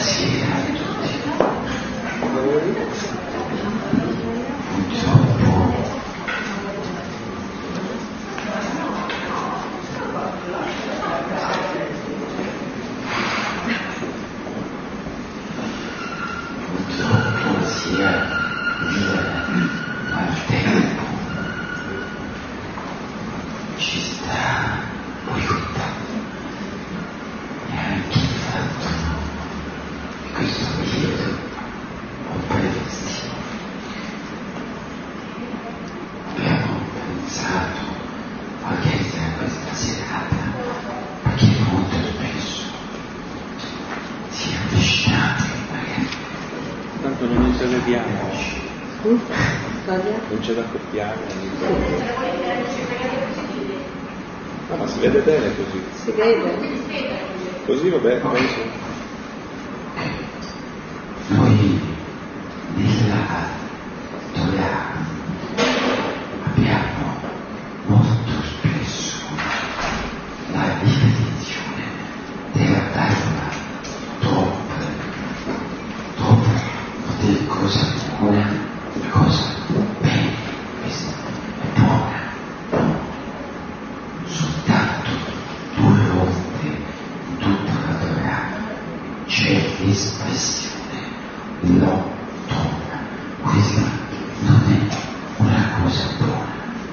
Buonasera a tutti. Purtroppo si arriva al tempo, ci sta boicottando e anche il fatto di questo periodo un po' festivo. Abbiamo pensato a chiedere questa serata perché molto spesso si è avvicinati magari. Tanto non intervediamo, non c'è da copiare. No, ma si vede bene così. Si vede? Così va bene, penso. Noi nella Torah abbiamo molto spesso la ripetizione della parola dopo dire cosa buona e cosa bene, questa è buona, no? Soltanto 2 volte in tutta la Torah c'è l'espressione lo donna, questa non è una cosa buona,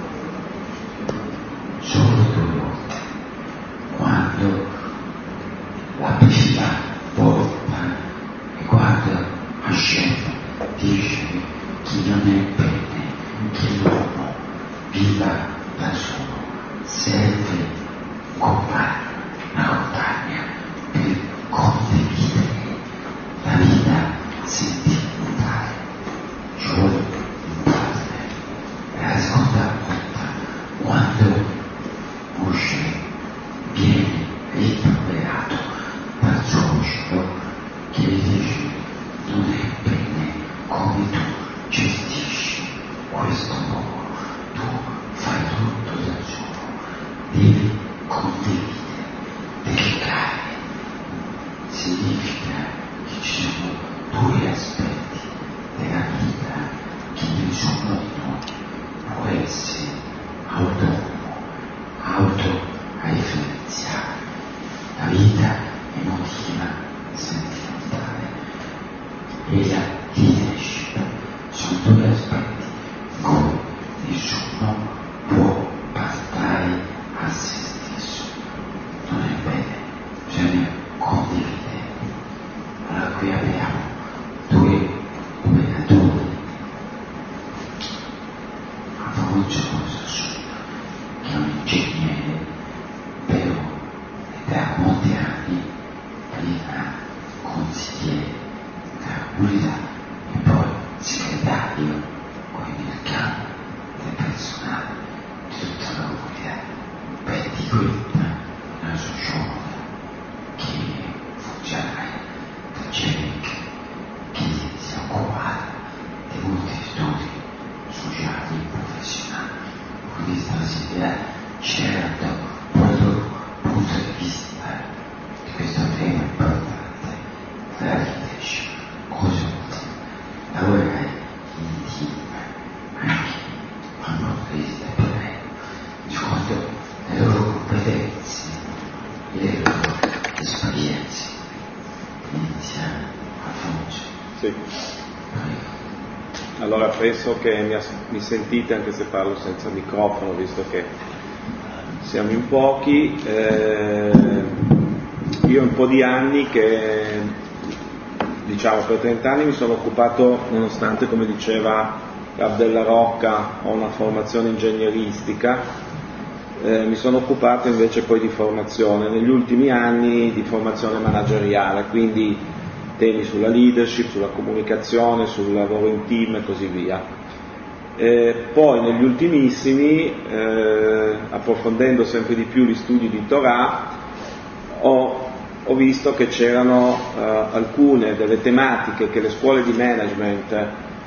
solo 2 volte, quando la prima volta e quando Hashem dice chi non è bene che l'uomo viva da solo, serve una compagna per condividere la vita sentimentale, cioè un padre. E la seconda volta, quando Mosè viene rimproverato dal suocero che gli dice non è bene come tu gestisci questo lavoro, tu fai tutto da solo, devi condividere, delegare. Significa che ci sono 2 aspetti della vita che nessuno di noi può essere autonomo, autoreferenziale. La vita emotiva e sentimentale e la leadership sono 2 aspetti in cui nessuno può bastare a se stesso. Non è bene, bisogna condividere. Allora qui abbiamo 2 operatori. A famoso sono che è un ingegnere, però da molti anni prima consigliere della comunità e poi segretario quindi nel campo del personale di tutta la comunità, per di quella una sociologa che funzionaria del GENIC che si è occupata di molti studi sociali e professionali, quindi stasera c'era un punto di vista di questo tema importante della leadership. Cosa vuol dire? Lavorare in team anche quando esiste il problema, secondo le loro competenze, le loro esperienze. Iniziamo a fungere. Sì. Allora penso che mi sentite anche se parlo senza microfono, visto che siamo in pochi. Io un po' di anni che, diciamo per 30 anni mi sono occupato, nonostante come diceva Abdella Rocca ho una formazione ingegneristica, mi sono occupato invece poi di formazione, negli ultimi anni di formazione manageriale, quindi temi sulla leadership, sulla comunicazione, sul lavoro in team e così via. Poi negli ultimissimi, approfondendo sempre di più gli studi di Torah, ho visto che c'erano alcune delle tematiche che le scuole di management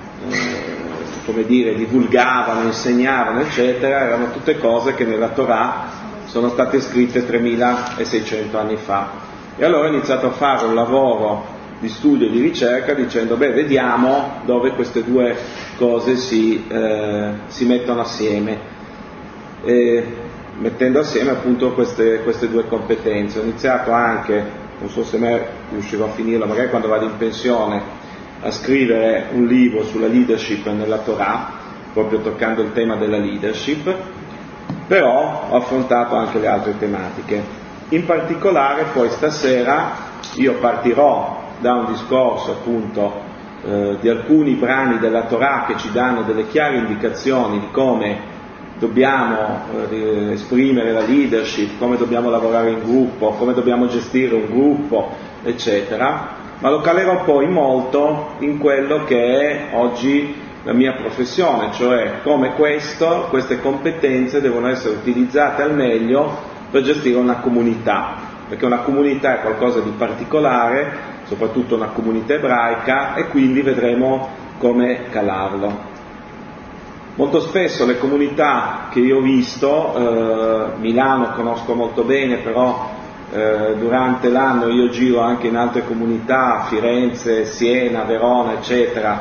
divulgavano, insegnavano, eccetera, erano tutte cose che nella Torah sono state scritte 3600 anni fa. E allora ho iniziato a fare un lavoro studio e di ricerca, dicendo vediamo dove queste due cose si mettono assieme, mettendo assieme appunto queste due competenze. Ho iniziato anche, non so se mai riuscirò a finirlo, magari quando vado in pensione, a scrivere un libro sulla leadership nella Torah, proprio toccando il tema della leadership, però ho affrontato anche le altre tematiche. In particolare poi stasera io partirò da un discorso appunto di alcuni brani della Torah che ci danno delle chiare indicazioni di come dobbiamo esprimere la leadership, come dobbiamo lavorare in gruppo, come dobbiamo gestire un gruppo, eccetera, ma lo calerò poi molto in quello che è oggi la mia professione, cioè come queste competenze devono essere utilizzate al meglio per gestire una comunità, perché una comunità è qualcosa di particolare, soprattutto una comunità ebraica, e quindi vedremo come calarlo. Molto spesso le comunità che io ho visto, Milano conosco molto bene, però durante l'anno io giro anche in altre comunità, Firenze, Siena, Verona, eccetera,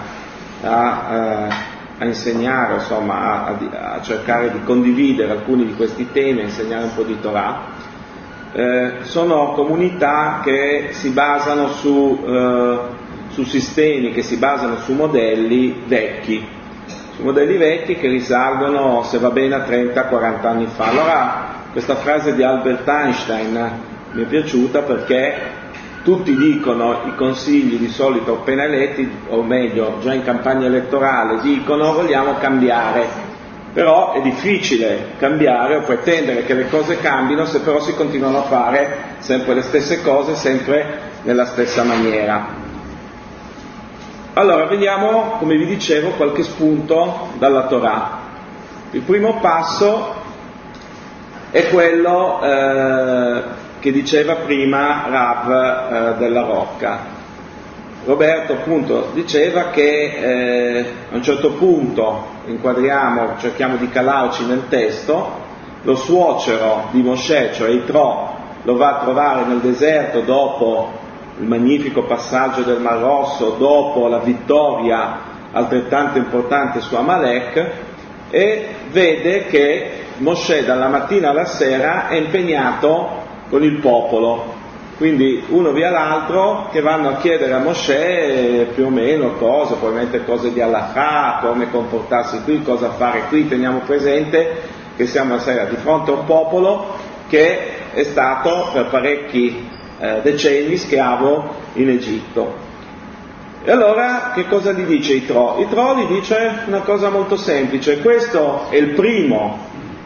a insegnare, insomma, a cercare di condividere alcuni di questi temi, a insegnare un po' di Torah. Sono comunità che si basano su sistemi, che si basano su modelli vecchi che risalgono, se va bene, a 30-40 anni fa. Allora questa frase di Albert Einstein mi è piaciuta, perché tutti dicono, i consigli di solito appena eletti, o meglio già in campagna elettorale, dicono vogliamo cambiare, però è difficile cambiare o pretendere che le cose cambino se però si continuano a fare sempre le stesse cose, sempre nella stessa maniera. Allora vediamo, come vi dicevo, qualche spunto dalla Torah. Il primo passo è quello che diceva prima Rav della Rocca. Roberto appunto diceva che a un certo punto cerchiamo di calarci nel testo, lo suocero di Mosè, cioè Yitro, lo va a trovare nel deserto dopo il magnifico passaggio del Mar Rosso, dopo la vittoria altrettanto importante su Amalek, e vede che Mosè dalla mattina alla sera è impegnato con il popolo, quindi uno via l'altro che vanno a chiedere a Mosè più o meno cose, probabilmente cose di Halakha, come comportarsi qui, cosa fare qui. Teniamo presente che siamo di fronte a un popolo che è stato per parecchi decenni schiavo in Egitto. E allora che cosa gli dice Yitro? Yitro gli dice una cosa molto semplice: questo è il primo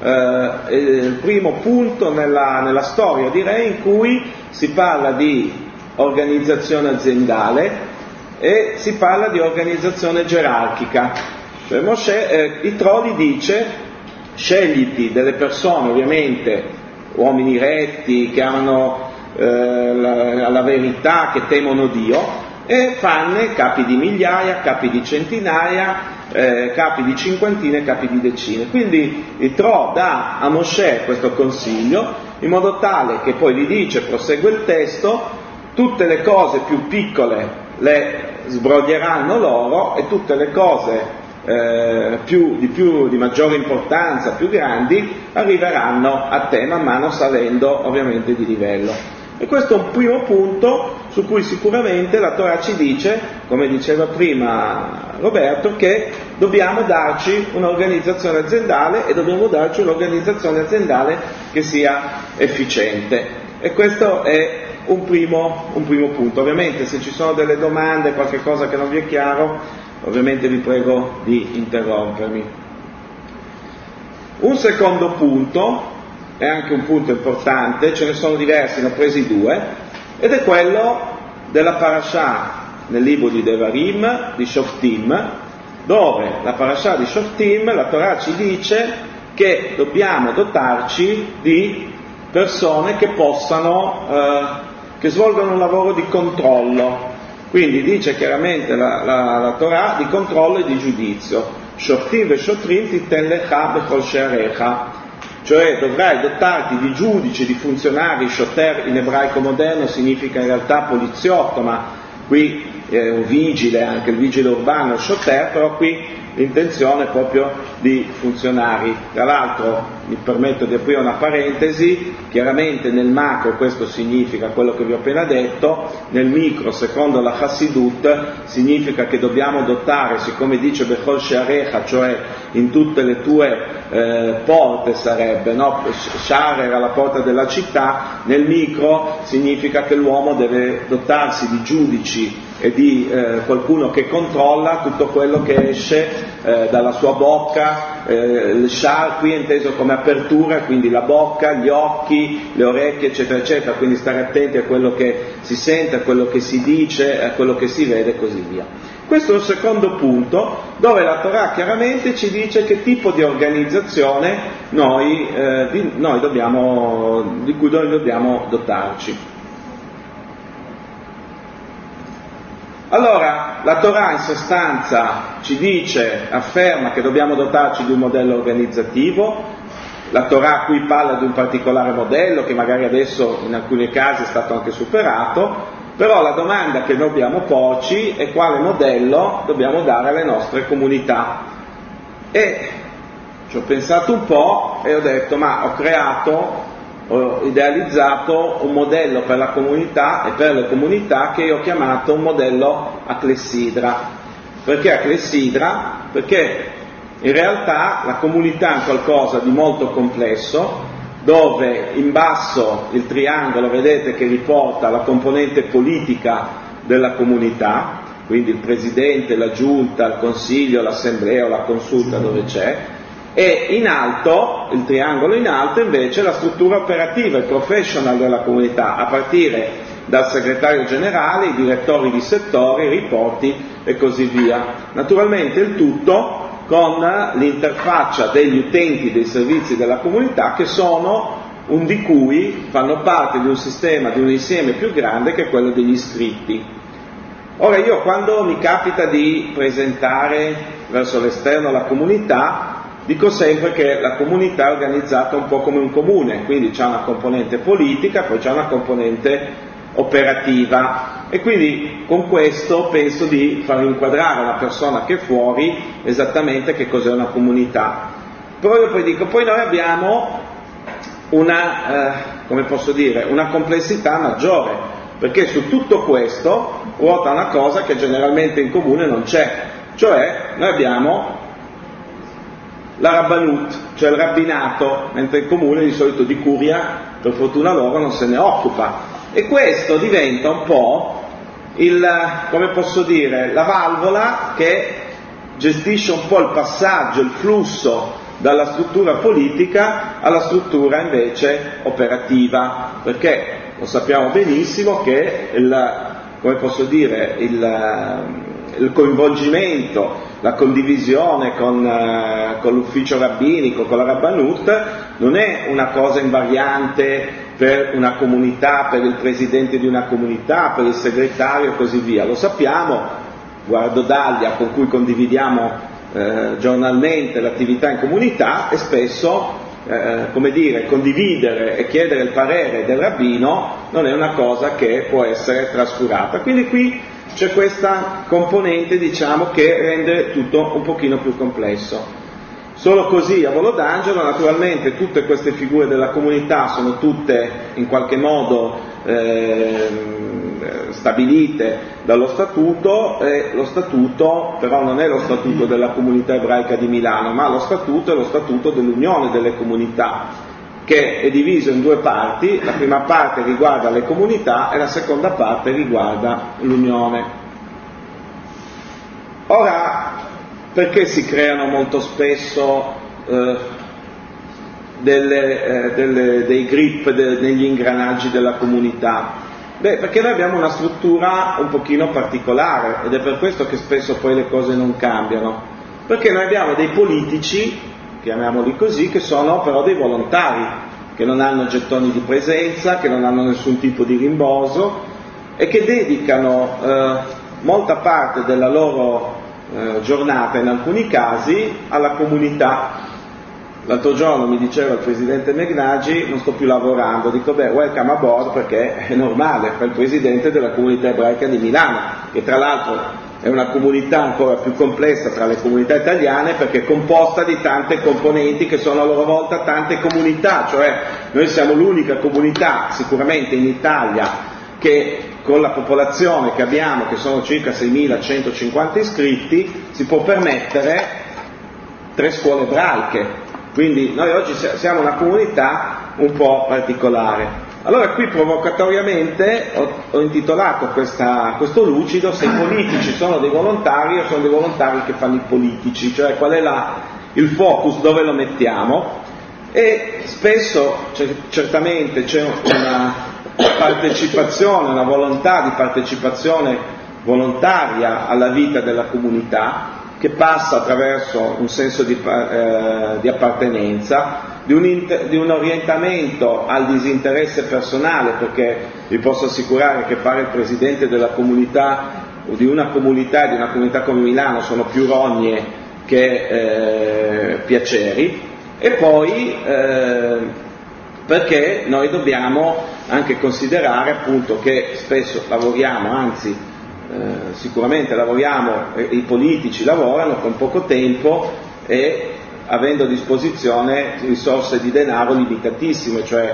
punto nella storia, direi, in cui si parla di organizzazione aziendale e si parla di organizzazione gerarchica. Cioè Yitro gli dice: scegliti delle persone, ovviamente uomini retti, che hanno la verità, che temono Dio, e fanne capi di migliaia, capi di centinaia, capi di cinquantine, capi di decine. Quindi Yitro dà a Mosè questo consiglio, in modo tale che poi gli dice, prosegue il testo, tutte le cose più piccole le sbroglieranno loro, e tutte le cose di maggiore importanza, più grandi, arriveranno a te man mano salendo ovviamente di livello. E questo è un primo punto su cui sicuramente la Torah ci dice, come diceva prima Roberto, che dobbiamo darci un'organizzazione aziendale, e dobbiamo darci un'organizzazione aziendale che sia efficiente. E questo è un primo punto. Ovviamente se ci sono delle domande, qualche cosa che non vi è chiaro, ovviamente vi prego di interrompermi. Un secondo punto, è anche un punto importante, ce ne sono diversi, ne ho presi due, ed è quello della parashah nel libro di Devarim, di Shoftim, dove la parashah di Shoftim, la Torah ci dice che dobbiamo dotarci di persone che che svolgano un lavoro di controllo. Quindi dice chiaramente la Torah di controllo e di giudizio. Shoftim ve shotrim titen lecha bechol she'arecha. Cioè dovrai dotarti di giudici, di funzionari. Shoter in ebraico moderno significa in realtà poliziotto, ma qui un vigile, anche il vigile urbano, il chauffeur, però qui l'intenzione è proprio di funzionari. Tra l'altro mi permetto di aprire una parentesi, chiaramente nel macro questo significa quello che vi ho appena detto, nel micro secondo la Chassidut significa che dobbiamo dotare, siccome dice Bechol Shearecha, cioè in tutte le tue porte sarebbe, no? Shar era la porta della città, nel micro significa che l'uomo deve dotarsi di giudici e di qualcuno che controlla tutto quello che esce dalla sua bocca. Il shar qui è inteso come apertura, quindi la bocca, gli occhi, le orecchie, eccetera eccetera, quindi stare attenti a quello che si sente, a quello che si dice, a quello che si vede e così via. Questo è il secondo punto, dove la Torah chiaramente ci dice che tipo di organizzazione di cui noi dobbiamo dotarci. Allora, la Torah in sostanza ci dice, afferma che dobbiamo dotarci di un modello organizzativo. La Torah qui parla di un particolare modello che magari adesso in alcuni casi è stato anche superato, però la domanda che dobbiamo porci è quale modello dobbiamo dare alle nostre comunità. E ci ho pensato un po' e ho detto, ho idealizzato un modello per la comunità e per le comunità che io ho chiamato un modello a clessidra. Perché a clessidra? Perché in realtà la comunità è qualcosa di molto complesso, dove in basso il triangolo vedete che riporta la componente politica della comunità, quindi il presidente, la giunta, il consiglio, l'assemblea o la consulta dove c'è, e in alto, il triangolo in alto invece la struttura operativa, il professional della comunità, a partire dal segretario generale, i direttori di settore, i riporti e così via. Naturalmente il tutto con l'interfaccia degli utenti dei servizi della comunità che sono di cui fanno parte di un sistema, di un insieme più grande che è quello degli iscritti. Ora io quando mi capita di presentare verso l'esterno la comunità, dico sempre che la comunità è organizzata un po' come un comune, quindi c'è una componente politica, poi c'è una componente operativa e quindi con questo penso di far inquadrare una persona che è fuori esattamente che cos'è una comunità. Poi noi abbiamo una complessità maggiore, perché su tutto questo ruota una cosa che generalmente in comune non c'è, cioè noi abbiamo la Rabbanut, cioè il rabbinato, mentre il comune di solito di curia, per fortuna loro, non se ne occupa. E questo diventa un po' la valvola che gestisce un po' il passaggio, il flusso dalla struttura politica alla struttura invece operativa, perché lo sappiamo benissimo che il coinvolgimento, la condivisione con l'ufficio rabbinico, con la Rabbanut, non è una cosa invariante per una comunità, per il presidente di una comunità, per il segretario e così via. Lo sappiamo, guardo Dalia con cui condividiamo giornalmente l'attività in comunità e spesso condividere e chiedere il parere del rabbino non è una cosa che può essere trascurata. Quindi qui c'è questa componente, che rende tutto un pochino più complesso. Solo così, a volo d'angelo, naturalmente tutte queste figure della comunità sono tutte in qualche modo stabilite dallo statuto, e lo statuto però non è lo statuto della comunità ebraica di Milano, ma lo statuto è lo statuto dell'Unione delle Comunità, che è diviso in due parti. La prima parte riguarda le comunità e la seconda parte riguarda l'Unione. Ora, perché si creano molto spesso dei grip negli ingranaggi della comunità? Perché noi abbiamo una struttura un pochino particolare ed è per questo che spesso poi le cose non cambiano, perché noi abbiamo dei politici, chiamiamoli così, che sono però dei volontari, che non hanno gettoni di presenza, che non hanno nessun tipo di rimborso e che dedicano molta parte della loro giornata in alcuni casi alla comunità. l'altro giorno mi diceva il presidente Megnaggi: non sto più lavorando. Dico, beh, welcome aboard, perché è normale, fa il presidente della comunità ebraica di Milano, che tra l'altro è una comunità ancora più complessa tra le comunità italiane, perché è composta di tante componenti che sono a loro volta tante comunità, cioè noi siamo l'unica comunità sicuramente in Italia che, con la popolazione che abbiamo, che sono circa 6.150 iscritti, si può permettere 3 scuole ebraiche. Quindi noi oggi siamo una comunità un po' particolare. Allora qui provocatoriamente ho intitolato questo lucido: se i politici sono dei volontari o sono dei volontari che fanno i politici, cioè qual è il focus, dove lo mettiamo. E spesso certamente c'è una partecipazione, una volontà di partecipazione volontaria alla vita della comunità, che passa attraverso un senso di appartenenza, di un orientamento al disinteresse personale, perché vi posso assicurare che fare il presidente della comunità o di una comunità come Milano sono più rogne che piaceri. E poi perché noi dobbiamo anche considerare appunto che spesso lavoriamo, anzi sicuramente lavoriamo, i politici lavorano con poco tempo e avendo a disposizione risorse di denaro limitatissime, cioè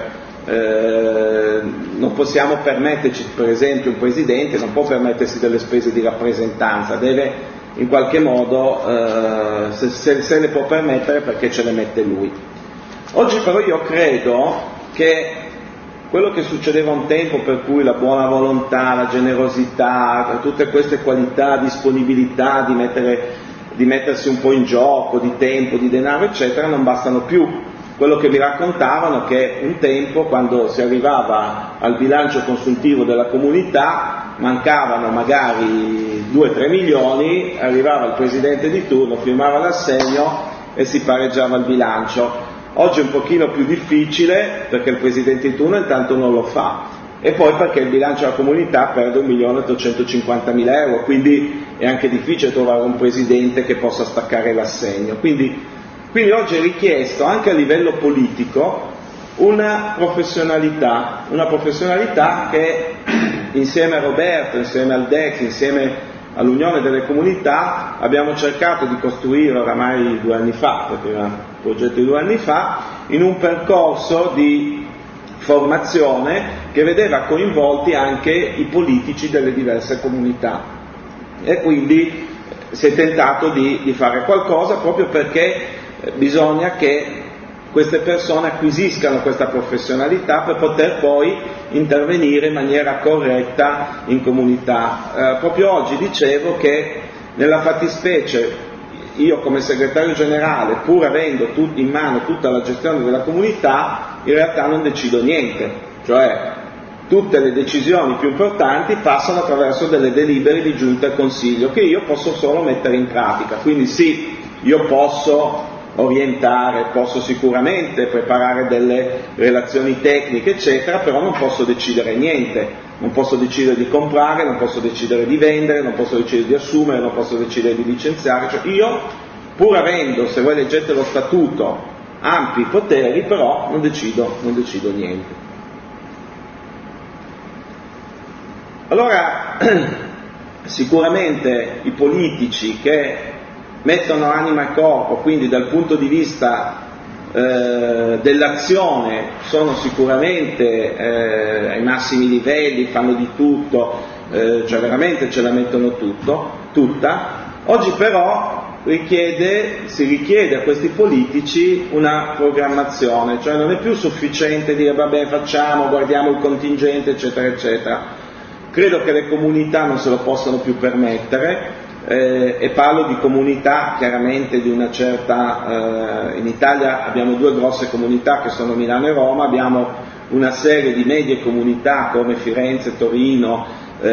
non possiamo permetterci, per esempio un presidente non può permettersi delle spese di rappresentanza, deve in qualche modo, se le può permettere, perché ce le mette lui. Oggi però io credo che quello che succedeva un tempo, per cui la buona volontà, la generosità, tutte queste qualità, disponibilità di mettersi un po' in gioco, di tempo, di denaro, eccetera, non bastano più. Quello che mi raccontavano è che un tempo, quando si arrivava al bilancio consuntivo della comunità, mancavano magari 2-3 milioni, arrivava il presidente di turno, firmava l'assegno e si pareggiava il bilancio. Oggi è un pochino più difficile, perché il presidente di turno intanto non lo fa, e poi perché il bilancio della comunità perde 1.850.000 euro, quindi è anche difficile trovare un presidente che possa staccare l'assegno. Quindi oggi è richiesto anche a livello politico una professionalità che insieme a Roberto, insieme al DEC, insieme all'Unione delle Comunità abbiamo cercato di costruire oramai 2 anni fa, perché era un progetto di 2 anni fa, in un percorso di formazione che vedeva coinvolti anche i politici delle diverse comunità, e quindi si è tentato di fare qualcosa, proprio perché bisogna che queste persone acquisiscano questa professionalità per poter poi intervenire in maniera corretta in comunità. Proprio oggi dicevo che nella fattispecie io, come segretario generale, pur avendo in mano tutta la gestione della comunità, in realtà non decido niente, cioè tutte le decisioni più importanti passano attraverso delle delibere di giunta e consiglio che io posso solo mettere in pratica. Quindi sì, io posso orientare, posso sicuramente preparare delle relazioni tecniche, eccetera, però non posso decidere niente, non posso decidere di comprare, non posso decidere di vendere, non posso decidere di assumere, non posso decidere di licenziare. Cioè io, pur avendo, se voi leggete lo statuto, ampi poteri, però non decido niente. Allora, sicuramente i politici che mettono anima e corpo, quindi dal punto di vista dell'azione sono sicuramente ai massimi livelli, fanno di tutto, cioè veramente ce la mettono tutta. Oggi però si richiede a questi politici una programmazione, cioè non è più sufficiente dire vabbè facciamo, guardiamo il contingente, eccetera eccetera. Credo che le comunità non se lo possano più permettere. E parlo di comunità chiaramente di una certa, in Italia abbiamo 2 grosse comunità che sono Milano e Roma, abbiamo una serie di medie comunità come Firenze, Torino,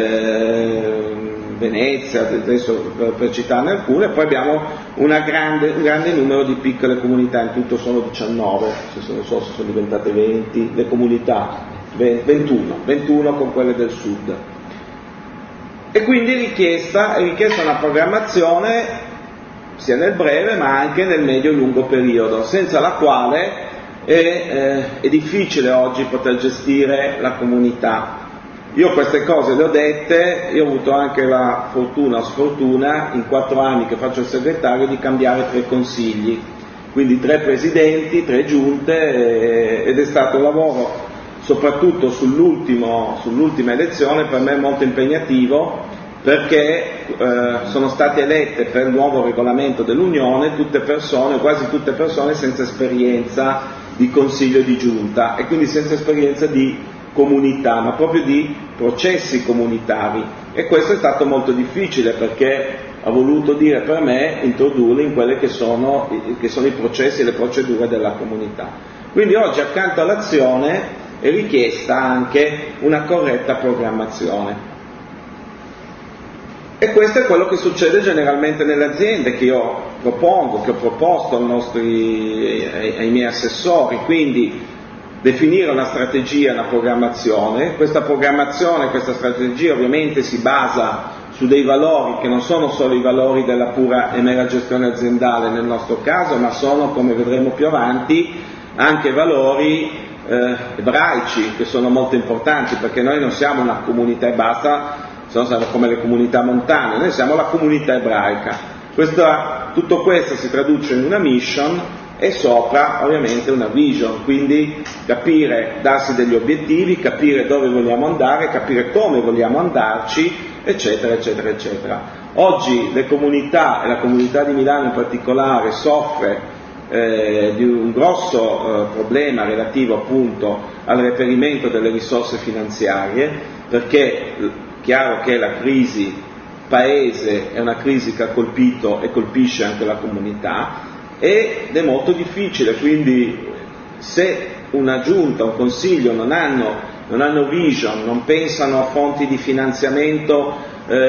Venezia, adesso per citarne alcune, poi abbiamo un grande numero di piccole comunità, in tutto sono 19, non so se sono diventate 20 le comunità, 21 con quelle del sud. E quindi è richiesta una programmazione sia nel breve ma anche nel medio e lungo periodo, senza la quale è difficile oggi poter gestire la comunità. Io queste cose le ho dette, io ho avuto anche la fortuna o sfortuna in 4 anni che faccio il segretario di cambiare 3 consigli, quindi 3 presidenti, 3 giunte, ed è stato un lavoro soprattutto sull'ultima elezione per me molto impegnativo, perché sono state elette per il nuovo regolamento dell'Unione quasi tutte persone senza esperienza di consiglio di giunta e quindi senza esperienza di comunità, ma proprio di processi comunitari, e questo è stato molto difficile perché ha voluto dire per me introdurli in quelle che sono i processi e le procedure della comunità. Quindi oggi accanto all'azione è richiesta anche una corretta programmazione. E questo è quello che succede generalmente nelle aziende, che io propongo, che ho proposto ai miei assessori, quindi definire una strategia, una programmazione. Questa programmazione, questa strategia ovviamente si basa su dei valori che non sono solo i valori della pura e mera gestione aziendale nel nostro caso, ma sono, come vedremo più avanti, anche valori ebraici, che sono molto importanti, perché noi non siamo una comunità e basta, se no siamo come le comunità montane, noi siamo la comunità ebraica. Tutto questo si traduce in una mission e sopra ovviamente una vision, quindi darsi degli obiettivi, capire dove vogliamo andare, capire come vogliamo andarci, eccetera, eccetera, eccetera. Oggi le comunità, e la comunità di Milano in particolare, soffre di un grosso problema relativo appunto al reperimento delle risorse finanziarie, perché è chiaro che la crisi paese è una crisi che ha colpito e colpisce anche la comunità, ed è molto difficile. Quindi se una giunta, un consiglio non hanno vision, non pensano a fonti di finanziamento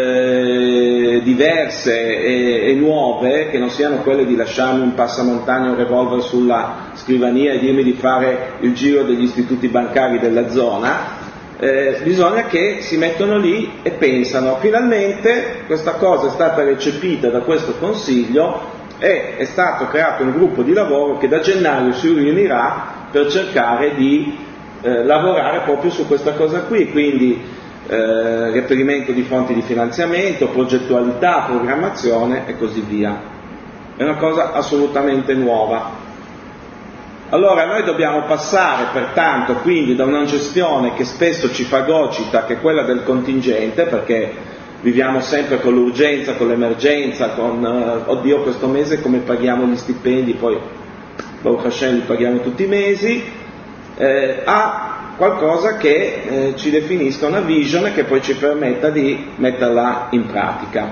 diverse e nuove, che non siano quelle di lasciarmi un passamontagna, un revolver sulla scrivania e dirmi di fare il giro degli istituti bancari della zona, bisogna che si mettono lì e pensano. Finalmente questa cosa è stata recepita da questo consiglio e è stato creato un gruppo di lavoro che da gennaio si riunirà per cercare di lavorare proprio su questa cosa qui, quindi reperimento di fonti di finanziamento, progettualità, programmazione e così via. È una cosa assolutamente nuova. Allora noi dobbiamo passare pertanto quindi da una gestione che spesso ci fagocita, che è quella del contingente, perché viviamo sempre con l'urgenza, con l'emergenza, con oddio questo mese come paghiamo gli stipendi, poi Baruch Hashem li paghiamo tutti i mesi, a qualcosa che ci definisca una vision e che poi ci permetta di metterla in pratica.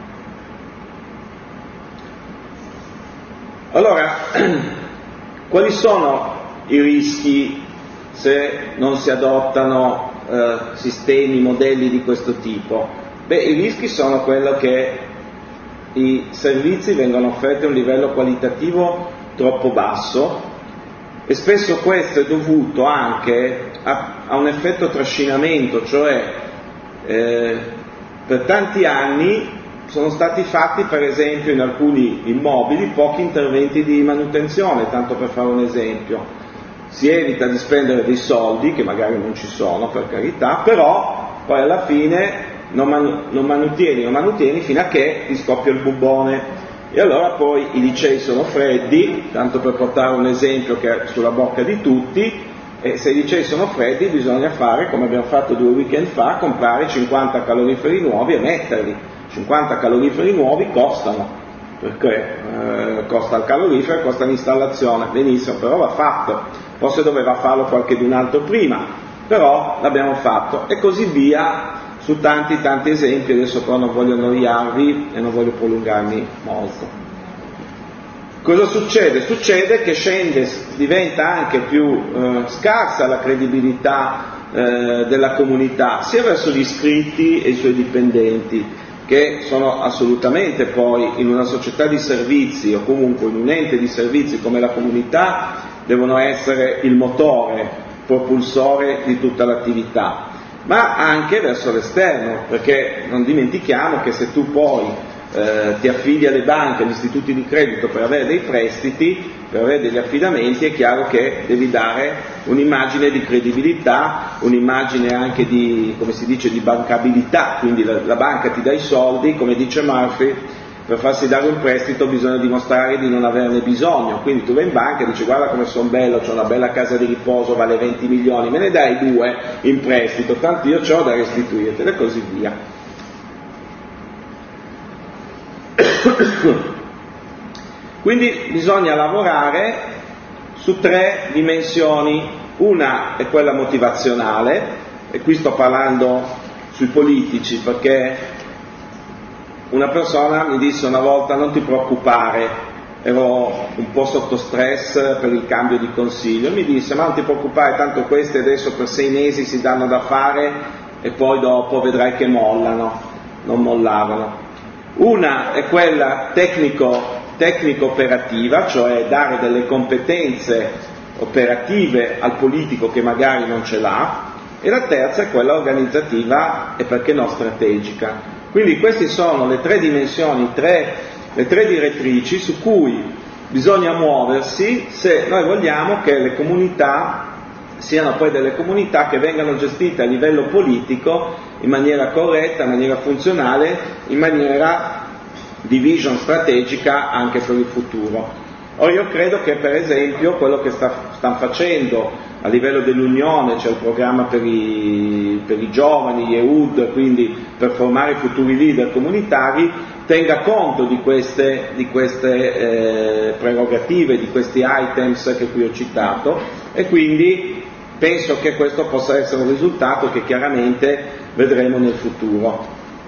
Allora, quali sono i rischi se non si adottano sistemi, modelli di questo tipo? I rischi sono quello che i servizi vengono offerti a un livello qualitativo troppo basso, e spesso questo è dovuto anche a un effetto trascinamento, cioè per tanti anni sono stati fatti, per esempio in alcuni immobili, pochi interventi di manutenzione, tanto per fare un esempio. Si evita di spendere dei soldi, che magari non ci sono per carità, però poi alla fine non manutieni fino a che ti scoppia il bubbone. E allora poi i licei sono freddi, tanto per portare un esempio che è sulla bocca di tutti, e se i licei sono freddi bisogna fare, come abbiamo fatto 2 weekend fa, comprare 50 caloriferi nuovi e metterli. 50 caloriferi nuovi costano, perché costa il calorifero e costa l'installazione, benissimo, però va fatto. Forse doveva farlo qualcun altro prima, però l'abbiamo fatto, e così via su tanti esempi. Adesso però non voglio annoiarvi e non voglio prolungarmi molto. Cosa succede? Succede che diventa anche più scarsa la credibilità della comunità, sia verso gli iscritti e i suoi dipendenti, che sono assolutamente poi in una società di servizi o comunque in un ente di servizi come la comunità devono essere il motore propulsore di tutta l'attività, ma anche verso l'esterno, perché non dimentichiamo che se tu poi ti affidi alle banche, agli istituti di credito per avere dei prestiti, per avere degli affidamenti, è chiaro che devi dare un'immagine di credibilità, un'immagine anche di, come si dice, di bancabilità, quindi la banca ti dà i soldi, come dice Murphy, per farsi dare un prestito bisogna dimostrare di non averne bisogno, quindi tu vai in banca e dici guarda come sono bello, ho una bella casa di riposo, vale 20 milioni, me ne dai 2 in prestito, tanto io ho da restituirtene e così via. Quindi bisogna lavorare su 3 dimensioni, una è quella motivazionale, e qui sto parlando sui politici perché una persona mi disse una volta non ti preoccupare, ero un po' sotto stress per il cambio di consiglio, mi disse ma non ti preoccupare, tanto questi adesso per 6 mesi si danno da fare e poi dopo vedrai che mollano, non mollavano. Una è quella tecnico-operativa, cioè dare delle competenze operative al politico che magari non ce l'ha, e la terza è quella organizzativa e perché no strategica. Quindi queste sono le 3 dimensioni, le 3 direttrici su cui bisogna muoversi se noi vogliamo che le comunità siano poi delle comunità che vengano gestite a livello politico in maniera corretta, in maniera funzionale, in maniera di vision strategica anche per il futuro. Ora io credo che per esempio quello che stanno facendo a livello dell'Unione, c'è il programma per i giovani, Yehud, quindi per formare futuri leader comunitari, tenga conto di queste prerogative, di questi items che qui ho citato, e quindi penso che questo possa essere un risultato che chiaramente vedremo nel futuro.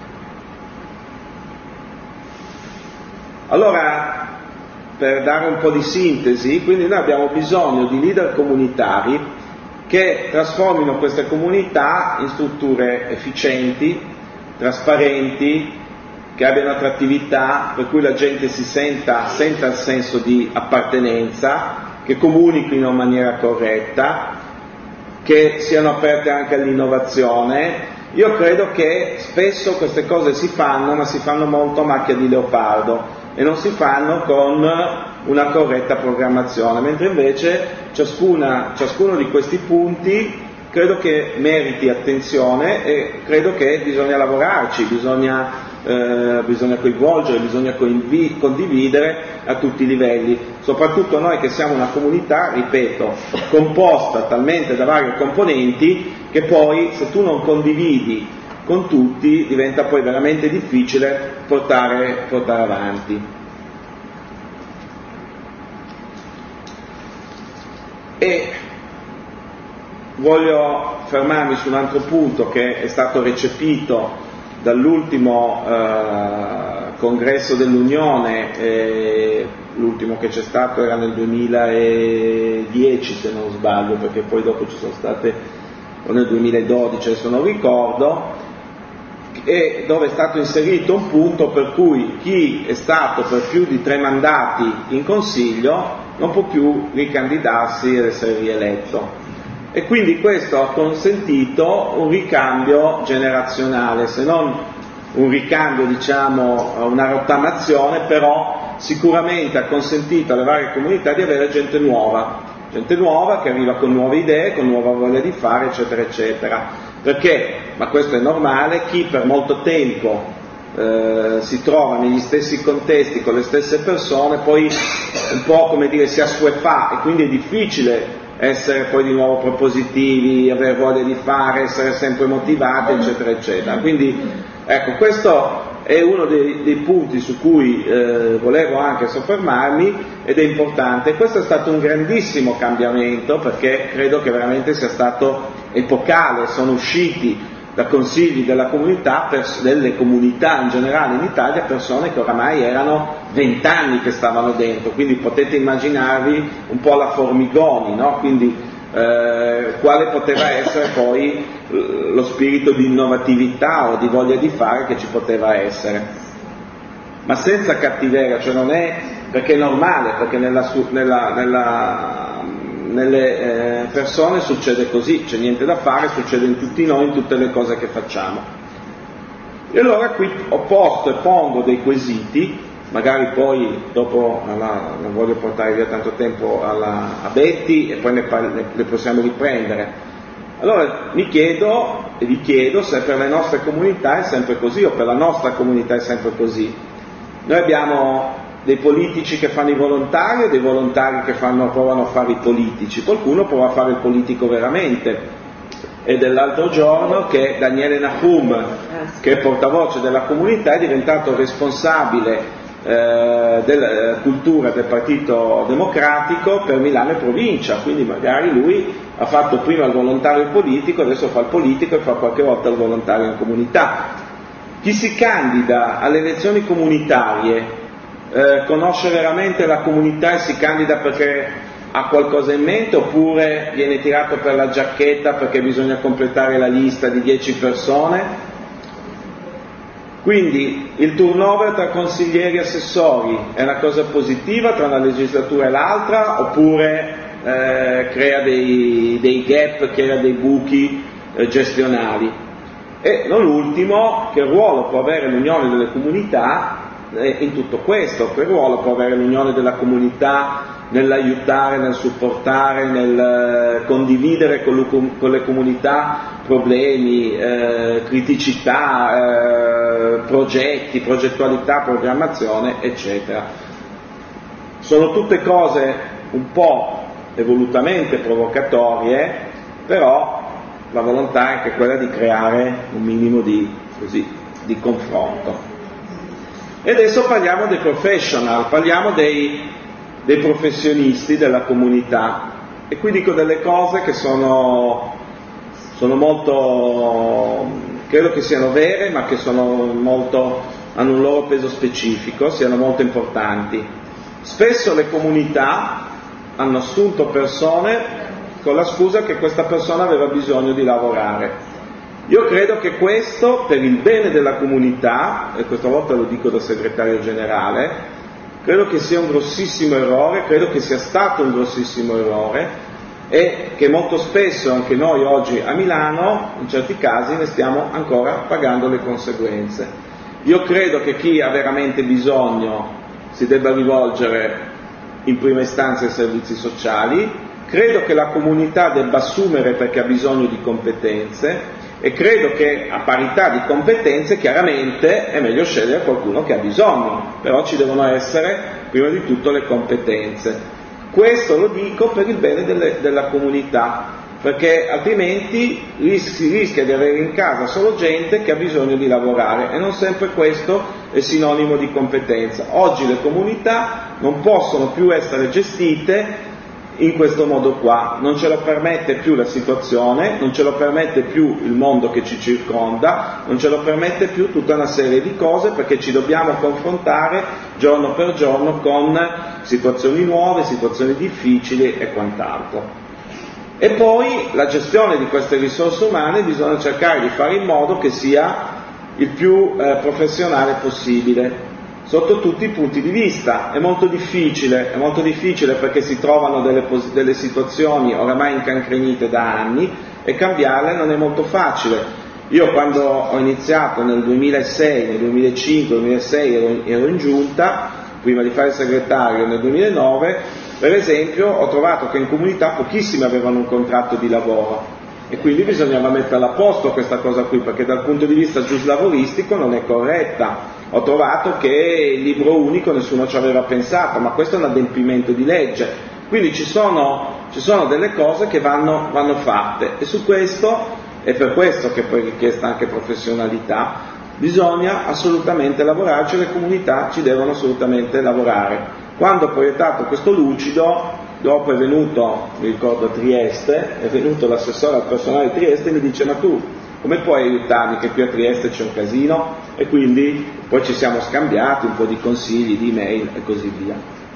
Allora, per dare un po' di sintesi, quindi noi abbiamo bisogno di leader comunitari che trasformino queste comunità in strutture efficienti, trasparenti, che abbiano attrattività, per cui la gente senta il senso di appartenenza, che comunichino in maniera corretta, che siano aperte anche all'innovazione. Io credo che spesso queste cose si fanno, ma si fanno molto a macchia di leopardo e non si fanno con una corretta programmazione, mentre invece ciascuno di questi punti credo che meriti attenzione e credo che bisogna lavorarci, bisogna coinvolgere, bisogna condividere a tutti i livelli, soprattutto noi che siamo una comunità, ripeto, composta talmente da varie componenti che poi se tu non condividi con tutti diventa poi veramente difficile portare avanti. E voglio fermarmi su un altro punto che è stato recepito dall'ultimo congresso dell'Unione, l'ultimo che c'è stato era nel 2010 se non sbaglio, perché poi dopo ci sono state, o nel 2012 adesso non ricordo, e dove è stato inserito un punto per cui chi è stato per più di 3 mandati in consiglio non può più ricandidarsi ed essere rieletto. E quindi questo ha consentito un ricambio generazionale, se non un ricambio, diciamo, una rottamazione, però sicuramente ha consentito alle varie comunità di avere gente nuova che arriva con nuove idee, con nuova voglia di fare, eccetera, eccetera. Perché? Ma questo è normale, chi per molto tempo si trova negli stessi contesti, con le stesse persone, poi un po' come dire si assuefà, e quindi è difficile essere poi di nuovo propositivi, avere voglia di fare, essere sempre motivati, eccetera, eccetera. Quindi, ecco, questo è uno dei punti su cui volevo anche soffermarmi ed è importante. Questo è stato un grandissimo cambiamento perché credo che veramente sia stato epocale, sono usciti da consigli della comunità, delle comunità in generale in Italia, persone che oramai erano 20 anni che stavano dentro, quindi potete immaginarvi un po' la Formigoni, no? Quindi quale poteva essere poi lo spirito di innovatività o di voglia di fare che ci poteva essere, ma senza cattiveria, cioè non è perché è normale, perché nelle persone succede così, c'è niente da fare, succede in tutti noi, in tutte le cose che facciamo. E allora qui ho posto e pongo dei quesiti, magari poi dopo non voglio portare via tanto tempo a Betty e poi ne possiamo riprendere. Allora mi chiedo e vi chiedo se per le nostre comunità è sempre così o per la nostra comunità è sempre così. Noi abbiamo dei politici che fanno i volontari e dei volontari che provano a fare i politici. Qualcuno prova a fare il politico veramente. E dell'altro giorno che Daniele Nahum, che è portavoce della comunità, è diventato responsabile della cultura del Partito Democratico per Milano e provincia, quindi magari lui ha fatto prima il volontario politico, adesso fa il politico e fa qualche volta il volontario in comunità. Chi si candida alle elezioni comunitarie conosce veramente la comunità e si candida perché ha qualcosa in mente oppure viene tirato per la giacchetta perché bisogna completare la lista di 10 persone? Quindi il turnover tra consiglieri e assessori è una cosa positiva tra una legislatura e l'altra oppure crea dei gap, crea dei buchi gestionali? E non ultimo, che ruolo può avere l'unione delle comunità in tutto questo? Che ruolo può avere l'unione della comunità nell'aiutare, nel supportare, nel condividere con le comunità problemi, criticità, progetti, progettualità, programmazione, eccetera. Sono tutte cose un po' e volutamente provocatorie, però la volontà è anche quella di creare un minimo di confronto. E adesso parliamo dei professional, parliamo dei professionisti della comunità, e qui dico delle cose che sono molto, credo che siano vere, ma che hanno un loro peso specifico, siano molto importanti. Spesso le comunità hanno assunto persone con la scusa che questa persona aveva bisogno di lavorare. Io credo che questo, per il bene della comunità, e questa volta lo dico da segretario generale, credo che sia un grossissimo errore, credo che sia stato un grossissimo errore e che molto spesso anche noi oggi a Milano, in certi casi, ne stiamo ancora pagando le conseguenze. Io credo che chi ha veramente bisogno si debba rivolgere in prima istanza ai servizi sociali, credo che la comunità debba assumere perché ha bisogno di competenze e credo che a parità di competenze chiaramente è meglio scegliere qualcuno che ha bisogno, però ci devono essere prima di tutto le competenze. Questo lo dico per il bene della comunità, perché altrimenti si rischia di avere in casa solo gente che ha bisogno di lavorare e non sempre questo è sinonimo di competenza. Oggi le comunità non possono più essere gestite in questo modo qua, non ce lo permette più la situazione, non ce lo permette più il mondo che ci circonda, non ce lo permette più tutta una serie di cose, perché ci dobbiamo confrontare giorno per giorno con situazioni nuove, situazioni difficili e quant'altro. E poi la gestione di queste risorse umane bisogna cercare di fare in modo che sia il più professionale possibile, sotto tutti i punti di vista. È molto difficile perché si trovano delle situazioni oramai incancrenite da anni e cambiarle non è molto facile. Io quando ho iniziato nel 2006, nel 2005, 2006 ero in giunta, prima di fare il segretario nel 2009, per esempio ho trovato che in comunità pochissimi avevano un contratto di lavoro e quindi bisognava metterla a posto questa cosa qui, perché dal punto di vista giuslavoristico non è corretta. Ho trovato che il libro unico nessuno ci aveva pensato, ma questo è un adempimento di legge. Quindi ci sono delle cose che vanno fatte e su questo, è per questo che poi è richiesta anche professionalità, bisogna assolutamente lavorarci, le comunità ci devono assolutamente lavorare. Quando ho proiettato questo lucido, dopo è venuto, mi ricordo a Trieste, è venuto l'assessore al personale di Trieste e mi dice: ma tu come puoi aiutarmi che qui a Trieste c'è un casino? E quindi poi ci siamo scambiati un po' di consigli, di email e così via.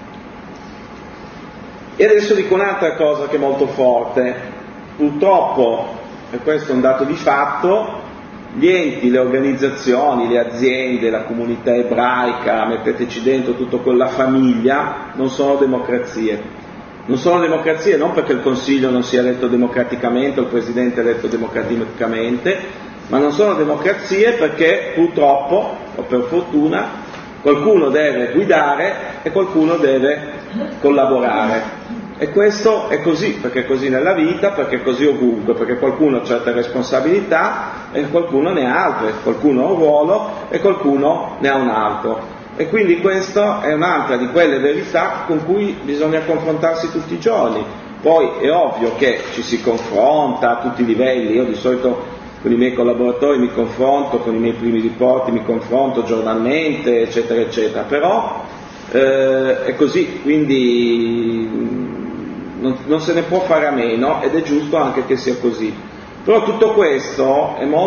E adesso dico un'altra cosa che è molto forte. Purtroppo, e questo è un dato di fatto, gli enti, le organizzazioni, le aziende, la comunità ebraica, metteteci dentro tutto quello, la famiglia, non sono democrazie. Non sono democrazie non perché il Consiglio non sia eletto democraticamente o il Presidente è eletto democraticamente, ma non sono democrazie perché purtroppo, o per fortuna, qualcuno deve guidare e qualcuno deve collaborare. E questo è così, perché è così nella vita, perché è così ovunque, perché qualcuno ha certe responsabilità e qualcuno ne ha altre, qualcuno ha un ruolo e qualcuno ne ha un altro. E quindi questa è un'altra di quelle verità con cui bisogna confrontarsi tutti i giorni. Poi è ovvio che ci si confronta a tutti i livelli. Io di solito con i miei collaboratori mi confronto, con i miei primi riporti mi confronto giornalmente, eccetera, eccetera. Però è così, quindi non se ne può fare a meno ed è giusto anche che sia così. Però tutto questo è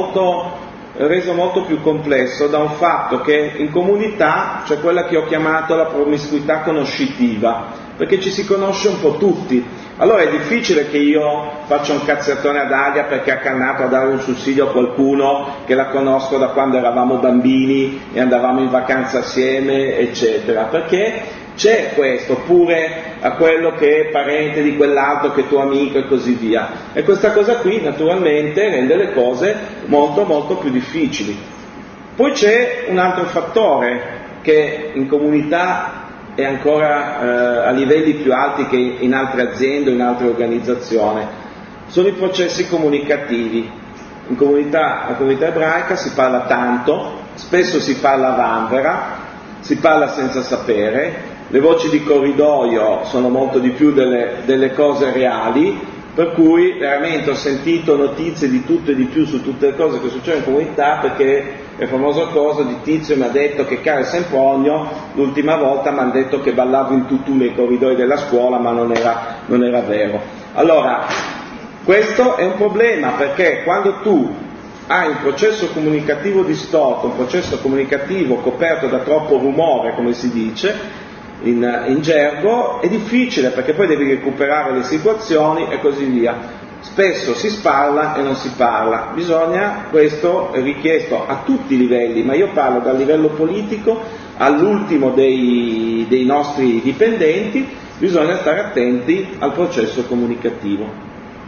reso molto più complesso da un fatto che in comunità c'è quella che ho chiamato la promiscuità conoscitiva, perché ci si conosce un po' tutti. Allora è difficile che io faccia un cazziatone ad Alia perché ha cannato a dare un sussidio a qualcuno che la conosco da quando eravamo bambini e andavamo in vacanza assieme, eccetera, perché c'è questo, oppure a quello che è parente di quell'altro che è tuo amico e così via. E questa cosa qui naturalmente rende le cose molto molto più difficili. Poi c'è un altro fattore che in comunità è ancora a livelli più alti che in altre aziende o in altre organizzazioni, sono i processi comunicativi. La comunità ebraica si parla tanto, spesso si parla a vanvera, si parla senza sapere, le voci di corridoio sono molto di più delle cose reali, per cui veramente ho sentito notizie di tutto e di più su tutte le cose che succedono in comunità, perché è famosa cosa di Tizio mi ha detto che caro Sempronio l'ultima volta mi hanno detto che ballavo in tutù nei corridoi della scuola, ma non era vero. Allora, questo è un problema, perché quando tu hai un processo comunicativo distorto, un processo comunicativo coperto da troppo rumore, come si dice in gergo, è difficile, perché poi devi recuperare le situazioni e così via. Spesso si sparla e non si parla, questo è richiesto a tutti i livelli, ma io parlo dal livello politico all'ultimo dei nostri dipendenti, bisogna stare attenti al processo comunicativo.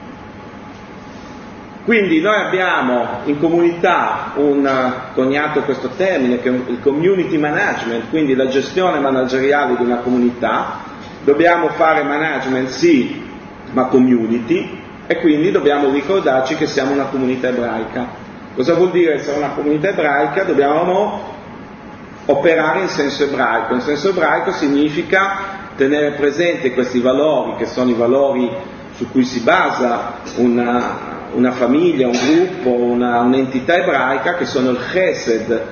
Quindi noi abbiamo in comunità coniato questo termine che è il community management, quindi la gestione manageriale di una comunità. Dobbiamo fare management sì, ma community, e quindi dobbiamo ricordarci che siamo una comunità ebraica. Cosa vuol dire essere una comunità ebraica? Dobbiamo operare in senso ebraico. In senso ebraico significa tenere presente questi valori, che sono i valori su cui si basa una famiglia, un gruppo, un'entità ebraica, che sono il chesed,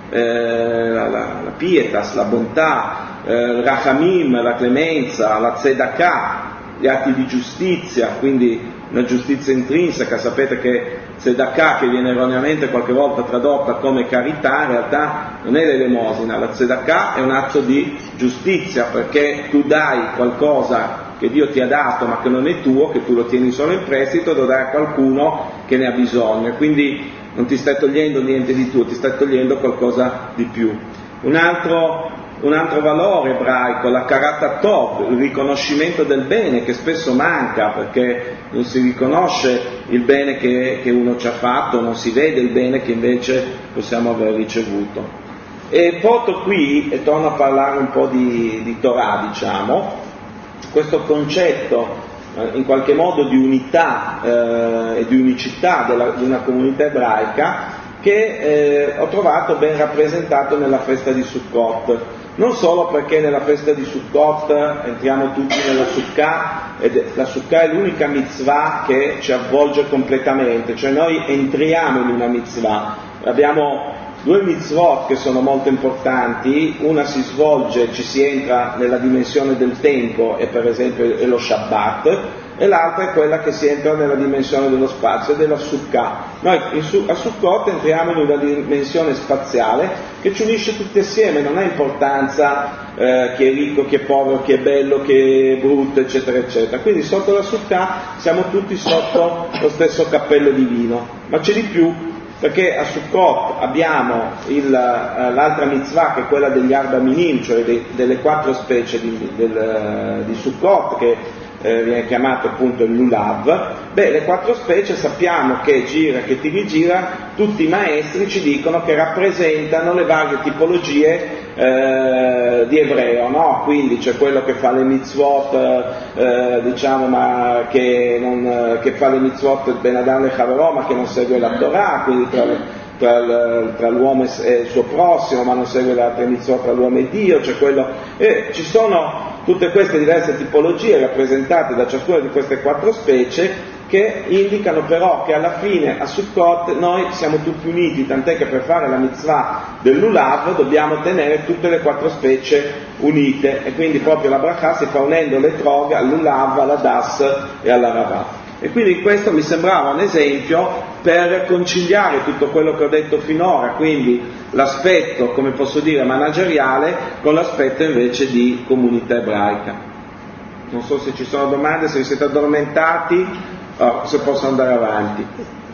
la pietas, la bontà, il rachamim, la clemenza, la tzedakah, gli atti di giustizia, quindi una giustizia intrinseca. Sapete che tzedakah, che viene erroneamente qualche volta tradotta come carità, in realtà non è l'elemosina. La tzedakah è un atto di giustizia, perché tu dai qualcosa che Dio ti ha dato ma che non è tuo, che tu lo tieni solo in prestito, lo dai a qualcuno che ne ha bisogno, e quindi non ti stai togliendo niente di tuo, ti stai togliendo qualcosa di più. Un altro valore ebraico, la karat tov, il riconoscimento del bene, che spesso manca, perché non si riconosce il bene che uno ci ha fatto, non si vede il bene che invece possiamo aver ricevuto. E porto qui, e torno a parlare un po' di Torah, diciamo, questo concetto in qualche modo di unità e di unicità di una comunità ebraica, che ho trovato ben rappresentato nella festa di Sukkot. Non solo perché nella festa di Sukkot entriamo tutti nella Sukkah, ed la Sukkah è l'unica mitzvah che ci avvolge completamente, cioè noi entriamo in una mitzvah. Abbiamo due mitzvot che sono molto importanti, una ci si entra nella dimensione del tempo, e per esempio è lo Shabbat, e l'altra è quella che si entra nella dimensione dello spazio, e della Sukkah. Noi a Sukkot entriamo in una dimensione spaziale che ci unisce tutti assieme, non ha importanza chi è ricco, chi è povero, chi è bello, chi è brutto, eccetera, eccetera. Quindi sotto la Sukkah siamo tutti sotto lo stesso cappello divino, ma c'è di più, perché a Sukkot abbiamo l'altra mitzvah, che è quella degli Arba Minim, cioè delle 4 specie di Sukkot, che viene chiamato appunto il Lulav. Le 4 specie sappiamo che gira, che ti rigira, tutti i maestri ci dicono che rappresentano le varie tipologie di ebreo, no? Quindi c'è quello che fa le mitzvot, diciamo, ma che fa le mitzvot ben Adam le Chaverò, ma che non segue la Torah, quindi tra l'uomo e il suo prossimo, ma non segue la mitzvot tra l'uomo e Dio, c'è quello, ci sono tutte queste diverse tipologie rappresentate da ciascuna di queste 4 specie, che indicano però che alla fine a Sukkot noi siamo tutti uniti, tant'è che per fare la mitzvah del Lulav dobbiamo tenere tutte le 4 specie unite, e quindi proprio la Brachà si fa unendo l'Etrog al Lulav, alla Das e alla Ravah. E quindi questo mi sembrava un esempio per conciliare tutto quello che ho detto finora, quindi l'aspetto, come posso dire, manageriale con l'aspetto invece di comunità ebraica. Non so se ci sono domande, se vi siete addormentati, se posso andare avanti.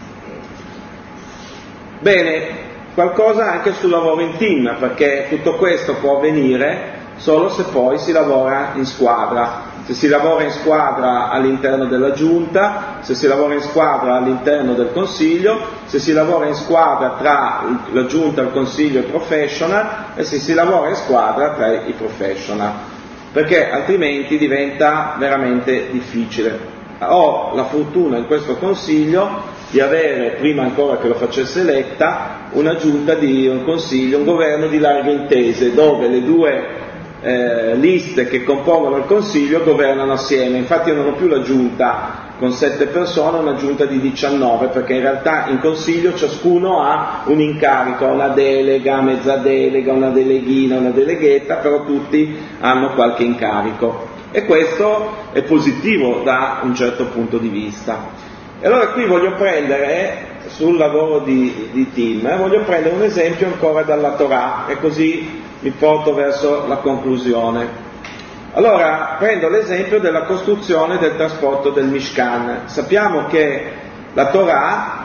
Bene, qualcosa anche sul lavoro in team, perché tutto questo può avvenire solo se poi si lavora in squadra. Se si lavora in squadra all'interno della giunta, se si lavora in squadra all'interno del consiglio, se si lavora in squadra tra la giunta, il consiglio e il professional, e se si lavora in squadra tra i professional, perché altrimenti diventa veramente difficile. Ho la fortuna in questo consiglio di avere, prima ancora che lo facesse Letta, una giunta di un consiglio, un governo di larghe intese, dove le 2 liste che compongono il consiglio governano assieme. Infatti io non ho più la giunta con 7 persone, una giunta di 19, perché in realtà in consiglio ciascuno ha un incarico, una delega, mezza delega, una deleghina, una deleghetta, però tutti hanno qualche incarico, e questo è positivo da un certo punto di vista. E allora qui voglio prendere, sul lavoro di team, voglio prendere un esempio ancora dalla Torah, e così mi porto verso la conclusione. Allora, prendo l'esempio della costruzione del trasporto del Mishkan. Sappiamo che la Torah